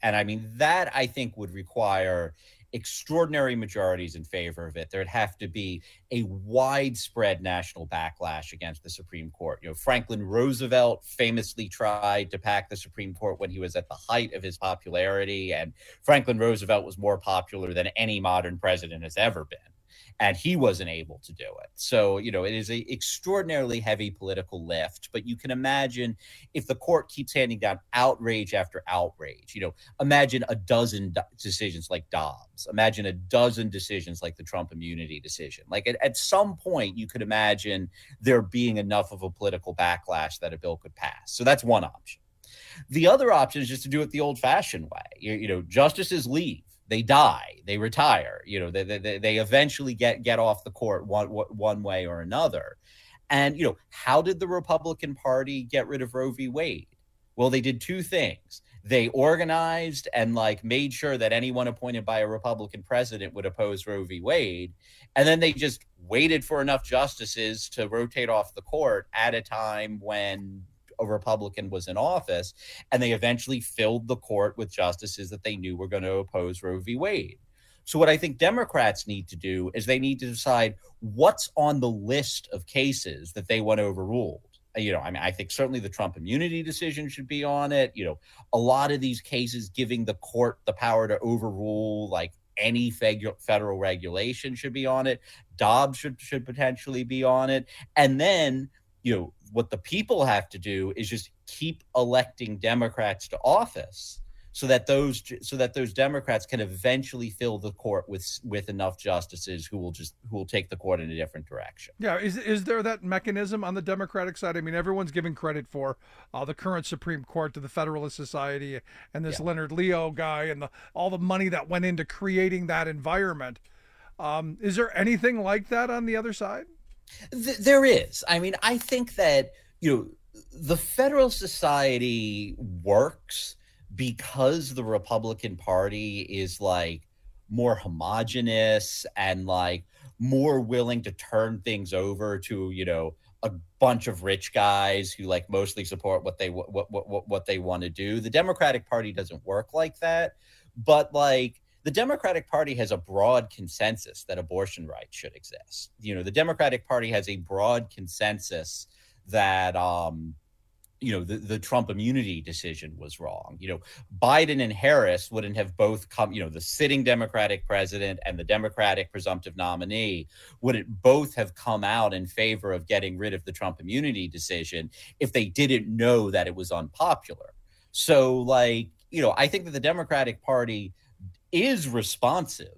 And I mean, that I think would require extraordinary majorities in favor of it. There'd have to be a widespread national backlash against the Supreme Court. You know, Franklin Roosevelt famously tried to pack the Supreme Court when he was at the height of his popularity. And Franklin Roosevelt was more popular than any modern president has ever been. And he wasn't able to do it. So, you know, it is an extraordinarily heavy political lift. But you can imagine if the court keeps handing down outrage after outrage, you know, imagine a dozen do- decisions like Dobbs. Imagine a dozen decisions like the Trump immunity decision. Like at, at some point, you could imagine there being enough of a political backlash that a bill could pass. So that's one option. The other option is just to do it the old fashioned way. You, you know, justices leave. They die, they retire, you know, they, they, they eventually get, get off the court one, one way or another. And, you know, how did the Republican Party get rid of Roe v. Wade? Well, they did two things. They organized and like made sure that anyone appointed by a Republican president would oppose Roe v. Wade. And then they just waited for enough justices to rotate off the court at a time when a Republican was in office, and they eventually filled the court with justices that they knew were going to oppose Roe v. Wade. So what I think Democrats need to do is they need to decide what's on the list of cases that they want overruled. You know, I mean, I think certainly the Trump immunity decision should be on it. You know, a lot of these cases giving the court the power to overrule like any federal regulation should be on it. Dobbs should, should potentially be on it. And then, you know, what the people have to do is just keep electing Democrats to office so that those so that those Democrats can eventually fill the court with with enough justices who will just who will take the court in a different direction. Yeah, is is there that mechanism on the Democratic side? I mean, everyone's giving credit for uh, the current Supreme Court to the Federalist Society and this yeah. Leonard Leo guy and the, all the money that went into creating that environment. Um, is there anything like that on the other side? Th- there is. I mean, I think that, you know, the Federalist Society works because the Republican Party is like more homogenous and like more willing to turn things over to, you know, a bunch of rich guys who like mostly support what they what what what, what they want to do. The Democratic Party doesn't work like that, but like the Democratic Party has a broad consensus that abortion rights should exist. You know, the Democratic Party has a broad consensus that, um, you know, the, the Trump immunity decision was wrong. You know, Biden and Harris wouldn't have both come, you know, the sitting Democratic president and the Democratic presumptive nominee wouldn't both have come out in favor of getting rid of the Trump immunity decision if they didn't know that it was unpopular. So, like, you know, I think that the Democratic Party is responsive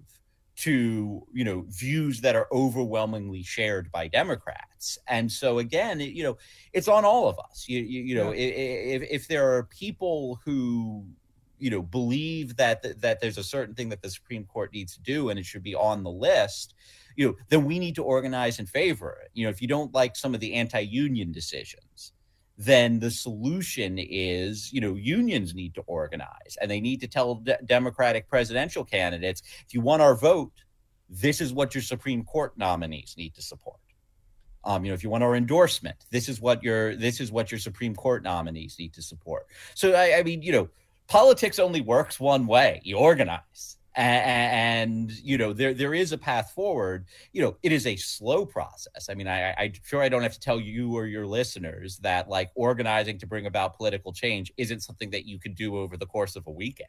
to, you know, views that are overwhelmingly shared by Democrats. And so, again, it, you know, it's on all of us. You, you, you know, yeah. if, if there are people who, you know, believe that, th- that there's a certain thing that the Supreme Court needs to do and it should be on the list, you know, then we need to organize in favor of it. You know, if you don't like some of the anti-union decisions, then the solution is, you know, unions need to organize and they need to tell de- Democratic presidential candidates, if you want our vote, this is what your Supreme Court nominees need to support. Um, you know, if you want our endorsement, this is what your this is what your Supreme Court nominees need to support. So, I, I mean, you know, politics only works one way. You organize. And, you know, there there is a path forward. You know, it is a slow process. I mean, I, I'm sure I don't have to tell you or your listeners that, like, organizing to bring about political change isn't something that you can do over the course of a weekend.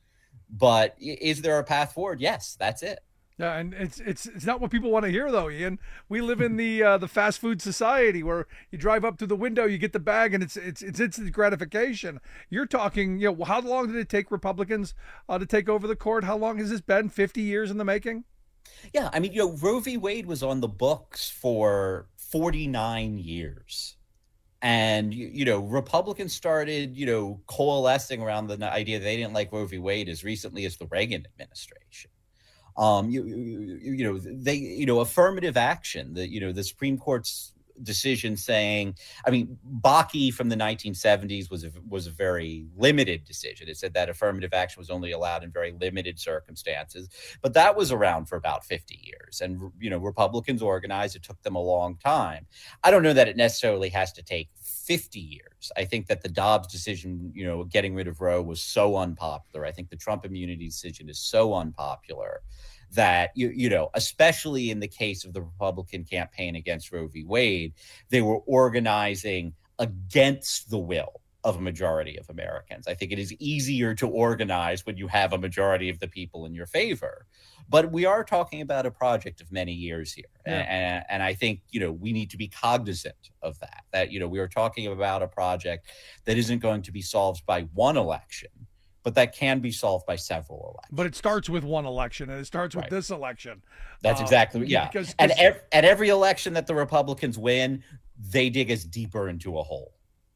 But is there a path forward? Yes, that's it. Yeah, and it's it's it's not what people want to hear, though, Ian. We live in the uh, the fast food society where you drive up to the window, you get the bag, and it's it's it's instant gratification. You're talking, you know, how long did it take Republicans uh, to take over the court? How long has this been? fifty years in the making? Yeah, I mean, you know, Roe v. Wade was on the books for forty-nine years. And, you, you know, Republicans started, you know, coalescing around the idea that they didn't like Roe v. Wade as recently as the Reagan administration. Um, you, you, you know, they, you know, affirmative action, the, you know, the Supreme Court's decision saying, I mean, Bakke from the nineteen seventies was a, was a very limited decision. It said that affirmative action was only allowed in very limited circumstances, but that was around for about fifty years. And, you know, Republicans organized. It took them a long time. I don't know that it necessarily has to take fifty years. I think that the Dobbs decision, you know, getting rid of Roe was so unpopular. I think the Trump immunity decision is so unpopular that, you, you know, especially in the case of the Republican campaign against Roe v. Wade, they were organizing against the will of a majority of Americans. I think it is easier to organize when you have a majority of the people in your favor. But we are talking about a project of many years here. Yeah. And, and I think, you know, we need to be cognizant of that, that, you know, we are talking about a project that isn't going to be solved by one election, but that can be solved by several elections. But it starts with one election, and it starts with right. this election. That's uh, exactly, yeah. Because, and because, ev- at every election that the Republicans win, they dig us deeper into a hole.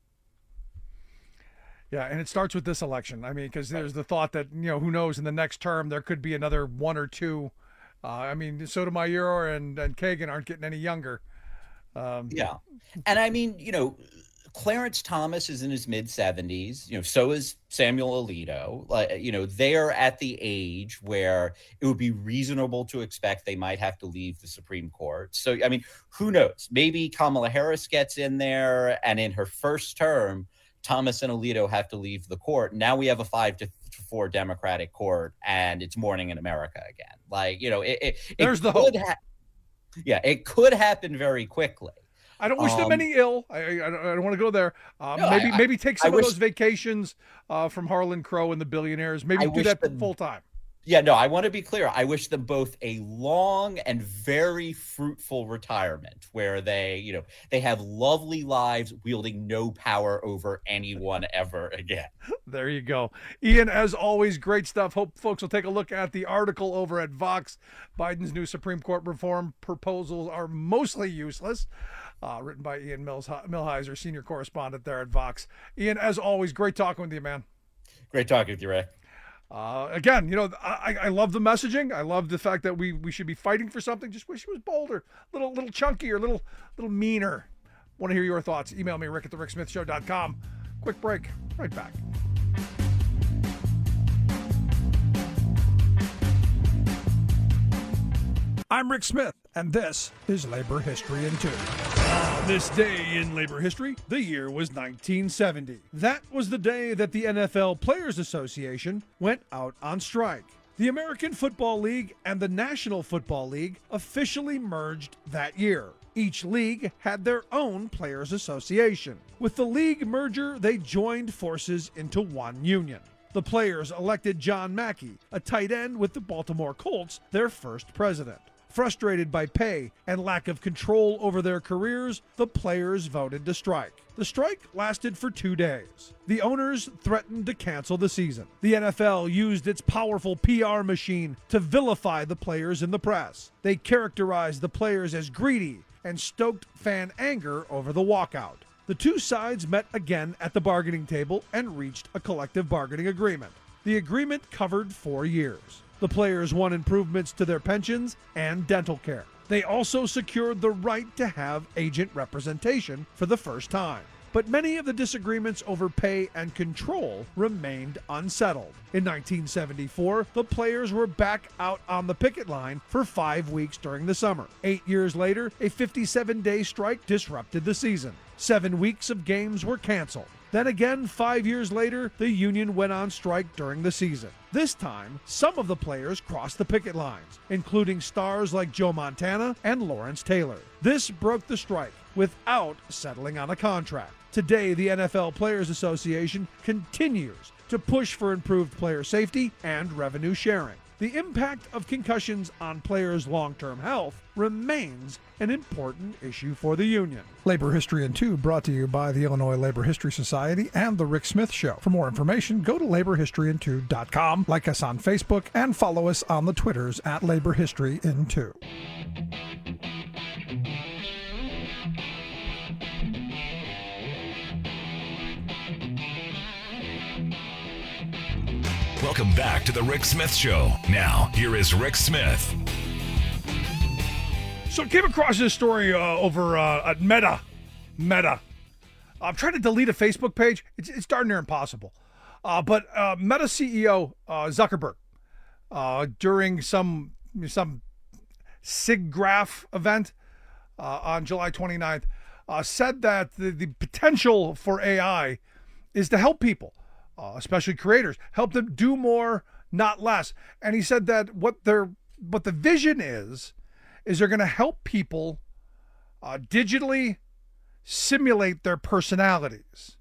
Yeah, and it starts with this election. I mean, because there's the thought that, you know, who knows, in the next term there could be another one or two. Uh, I mean, Sotomayor and, and Kagan aren't getting any younger. Um, yeah. And I mean, you know, Clarence Thomas is in his mid seventies. You know, so is Samuel Alito. Like, you know, they are at the age where it would be reasonable to expect they might have to leave the Supreme Court. So, I mean, who knows? Maybe Kamala Harris gets in there, and in her first term, Thomas and Alito have to leave the court. Now we have a five to four Democratic court, and it's morning in America again. Like, you know, it, it, there's it the could hope. Ha- yeah, it could happen very quickly. I don't wish um, them any ill. I, I, I don't, don't want to go there. Um, no, maybe I, maybe take some I of wish, those vacations uh, from Harlan Crow and the billionaires. Maybe I do that the, full time. Yeah, no, I want to be clear. I wish them both a long and very fruitful retirement where they, you know, they have lovely lives wielding no power over anyone ever again. There you go. Ian, as always, great stuff. Hope folks will take a look at the article over at Vox. Biden's new Supreme Court reform proposals are mostly useless. Uh, written by Ian Mills, Millhiser, senior correspondent there at Vox. Ian, as always, great talking with you, man. Great talking with you, Ray. Uh, again, you know, I, I love the messaging. I love the fact that we, we should be fighting for something. Just wish it was bolder, little little chunkier, little little meaner. Want to hear your thoughts? Email me, Rick at the Rick Smith Show dot com. Quick break. Right back. I'm Rick Smith, and this is Labor History in Two. On this day in labor history, the year was nineteen seventy. That was the day that the N F L Players Association went out on strike. The American Football League and the National Football League officially merged that year. Each league had their own Players Association. With the league merger, they joined forces into one union. The players elected John Mackey, a tight end with the Baltimore Colts, their first president. Frustrated by pay and lack of control over their careers, the players voted to strike. The strike lasted for two days. The owners threatened to cancel the season. The N F L used its powerful P R machine to vilify the players in the press. They characterized the players as greedy and stoked fan anger over the walkout. The two sides met again at the bargaining table and reached a collective bargaining agreement. The agreement covered four years. The players won improvements to their pensions and dental care. They also secured the right to have agent representation for the first time. But many of the disagreements over pay and control remained unsettled. In nineteen seventy-four, the players were back out on the picket line for five weeks during the summer. Eight years later, a fifty-seven day strike disrupted the season. Seven weeks of games were canceled. Then again, five years later, the union went on strike during the season. This time, some of the players crossed the picket lines, including stars like Joe Montana and Lawrence Taylor. This broke the strike without settling on a contract. Today, the N F L Players Association continues to push for improved player safety and revenue sharing. The impact of concussions on players' long-term health remains an important issue for the union. Labor History in Two brought to you by the Illinois Labor History Society and The Rick Smith Show. For more information, go to labor history in two dot com, like us on Facebook, and follow us on the Twitters at Labor History in Two. Welcome back to the Rick Smith Show. Now, here is Rick Smith. So I came across this story uh, over uh, at Meta. Meta. I'm trying to delete a Facebook page. It's, it's darn near impossible. Uh, but uh, Meta C E O uh, Zuckerberg, uh, during some some SIGGRAPH event uh, on July twenty-ninth, uh, said that the, the potential for A I is to help people, uh, especially creators, help them do more, not less. And he said that what they're, what the vision is, is they're going to help people uh, digitally simulate their personalities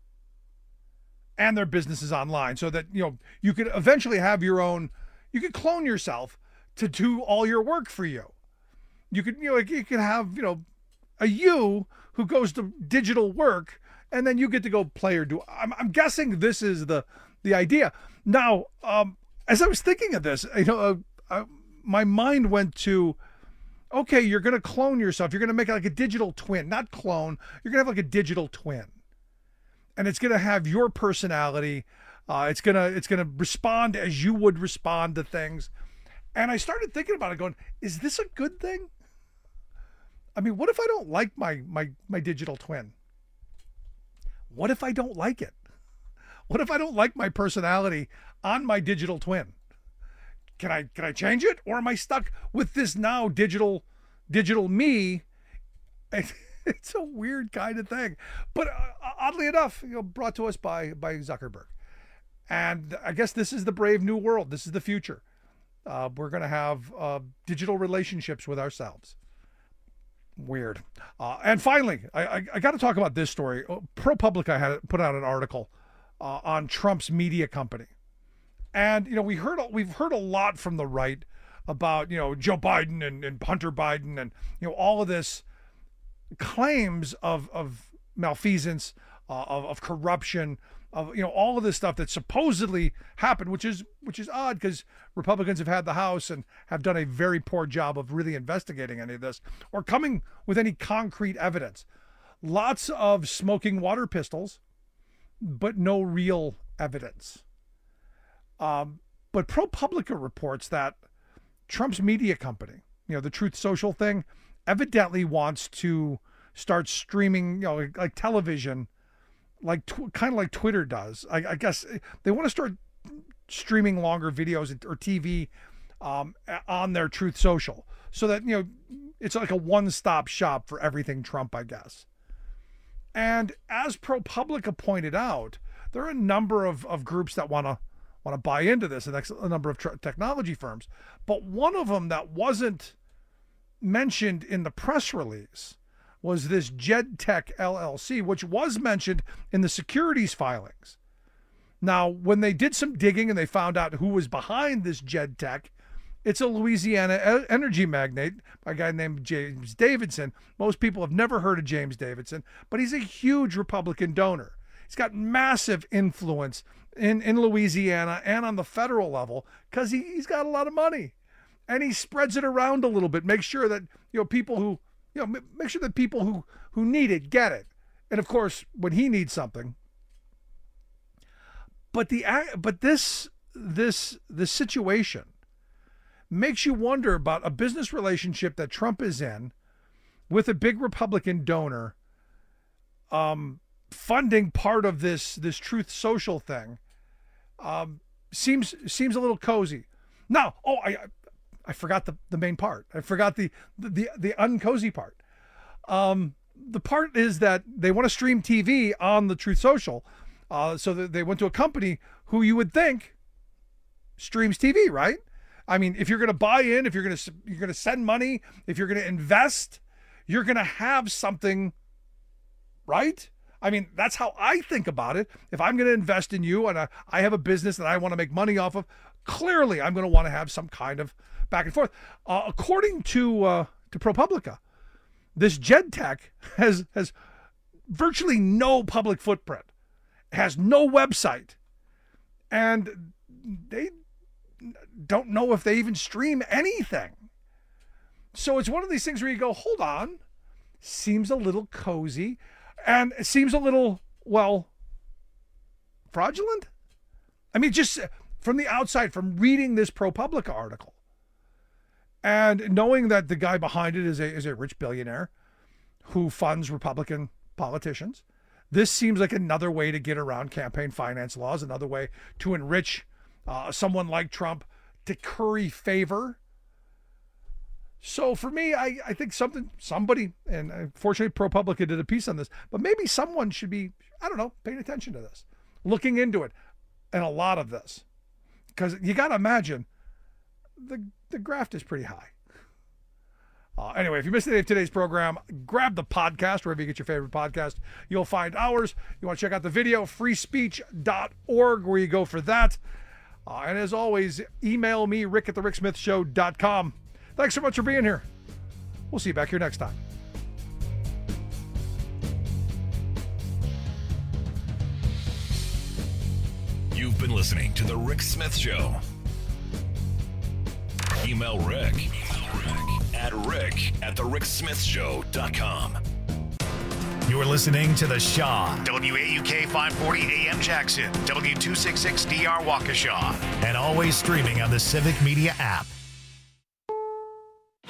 and their businesses online, so that, you know, you could eventually have your own, you could clone yourself to do all your work for you. You could, you know, you could have, you know, a you who goes to digital work, and then you get to go play or do. I'm, I'm guessing this is the the idea. Now, um, as I was thinking of this, you know, uh, uh, my mind went to, okay, you're going to clone yourself. You're going to make like a digital twin, not clone. You're going to have like a digital twin, and it's going to have your personality. Uh, it's gonna it's gonna respond as you would respond to things. And I started thinking about it, going, is this a good thing? I mean, what if I don't like my my my digital twin? What if I don't like it? What if I don't like my personality on my digital twin? Can I can I change it, or am I stuck with this now digital digital me? It's a weird kind of thing, but uh, oddly enough, you know, brought to us by by Zuckerberg. And I guess this is the brave new world. This is the future. Uh, we're going to have uh, digital relationships with ourselves. Weird. Uh, and finally, I, I, I got to talk about this story. ProPublica had put out an article uh, on Trump's media company. And, you know, we heard, we've heard a lot from the right about, you know, Joe Biden and, and Hunter Biden and, you know, all of this claims of, of malfeasance, uh, of, of corruption, of, you know, all of this stuff that supposedly happened, which is which is odd because Republicans have had the House and have done a very poor job of really investigating any of this or coming with any concrete evidence. Lots of smoking water pistols, but no real evidence. Um, but ProPublica reports that Trump's media company, you know, the Truth Social thing, evidently wants to start streaming, you know, like, like television, like tw- kind of like Twitter does. I, I guess they want to start streaming longer videos or T V um, on their Truth Social, so that, you know, it's like a one-stop shop for everything Trump, I guess. And as ProPublica pointed out, there are a number of, of groups that want to want to buy into this, and a number of tr- technology firms. But one of them that wasn't mentioned in the press release was this JedTech L L C, which was mentioned in the securities filings. Now, when they did some digging and they found out who was behind this JedTech, it's a Louisiana energy magnate, a guy named James Davidson. Most people have never heard of James Davidson, but he's a huge Republican donor. He's got massive influence in, in Louisiana and on the federal level because he, he's got a lot of money. And he spreads it around a little bit, make sure that, you know, people who, you know, make sure that people who, who need it get it. And of course, when he needs something. But the but this this this situation makes you wonder about a business relationship that Trump is in with a big Republican donor, um, funding part of this this Truth Social thing. Um, seems seems a little cozy. Now, oh, I I forgot the, the main part. I forgot the the the, the uncozy part. Um, the part is that they want to stream T V on the Truth Social. Uh, so that they went to a company who you would think streams T V, right? I mean, if you're going to buy in, if you're going to you're going to send money, if you're going to invest, you're going to have something, right? I mean, that's how I think about it. If I'm going to invest in you and I, I have a business that I want to make money off of, clearly I'm going to want to have some kind of back and forth. Uh, according to uh, to ProPublica, this JedTech has has virtually no public footprint. Has no website, and they don't know if they even stream anything. So it's one of these things where you go, hold on, seems a little cozy, and it seems a little, well, fraudulent. I mean, just from the outside, from reading this ProPublica article, and knowing that the guy behind it is a is a rich billionaire who funds Republican politicians. This seems like another way to get around campaign finance laws, another way to enrich uh, someone like Trump, to curry favor. So for me, I, I think something, somebody, and unfortunately ProPublica did a piece on this, but maybe someone should be, I don't know, paying attention to this, looking into it, and a lot of this. Because you got to imagine, the, the graft is pretty high. Uh, anyway, if you missed any of today's program, grab the podcast wherever you get your favorite podcast. You'll find ours. You want to check out the video, free speech dot org, where you go for that. Uh, and as always, email me, rick at the rick smith show dot com. Thanks so much for being here. We'll see you back here next time. You've been listening to The Rick Smith Show. Email Rick, Rick at rick at the rick smith show dot com. You're listening to The Shaw, W A U K five forty A M Jackson, W two sixty-six D R Waukesha, and always streaming on the Civic Media app.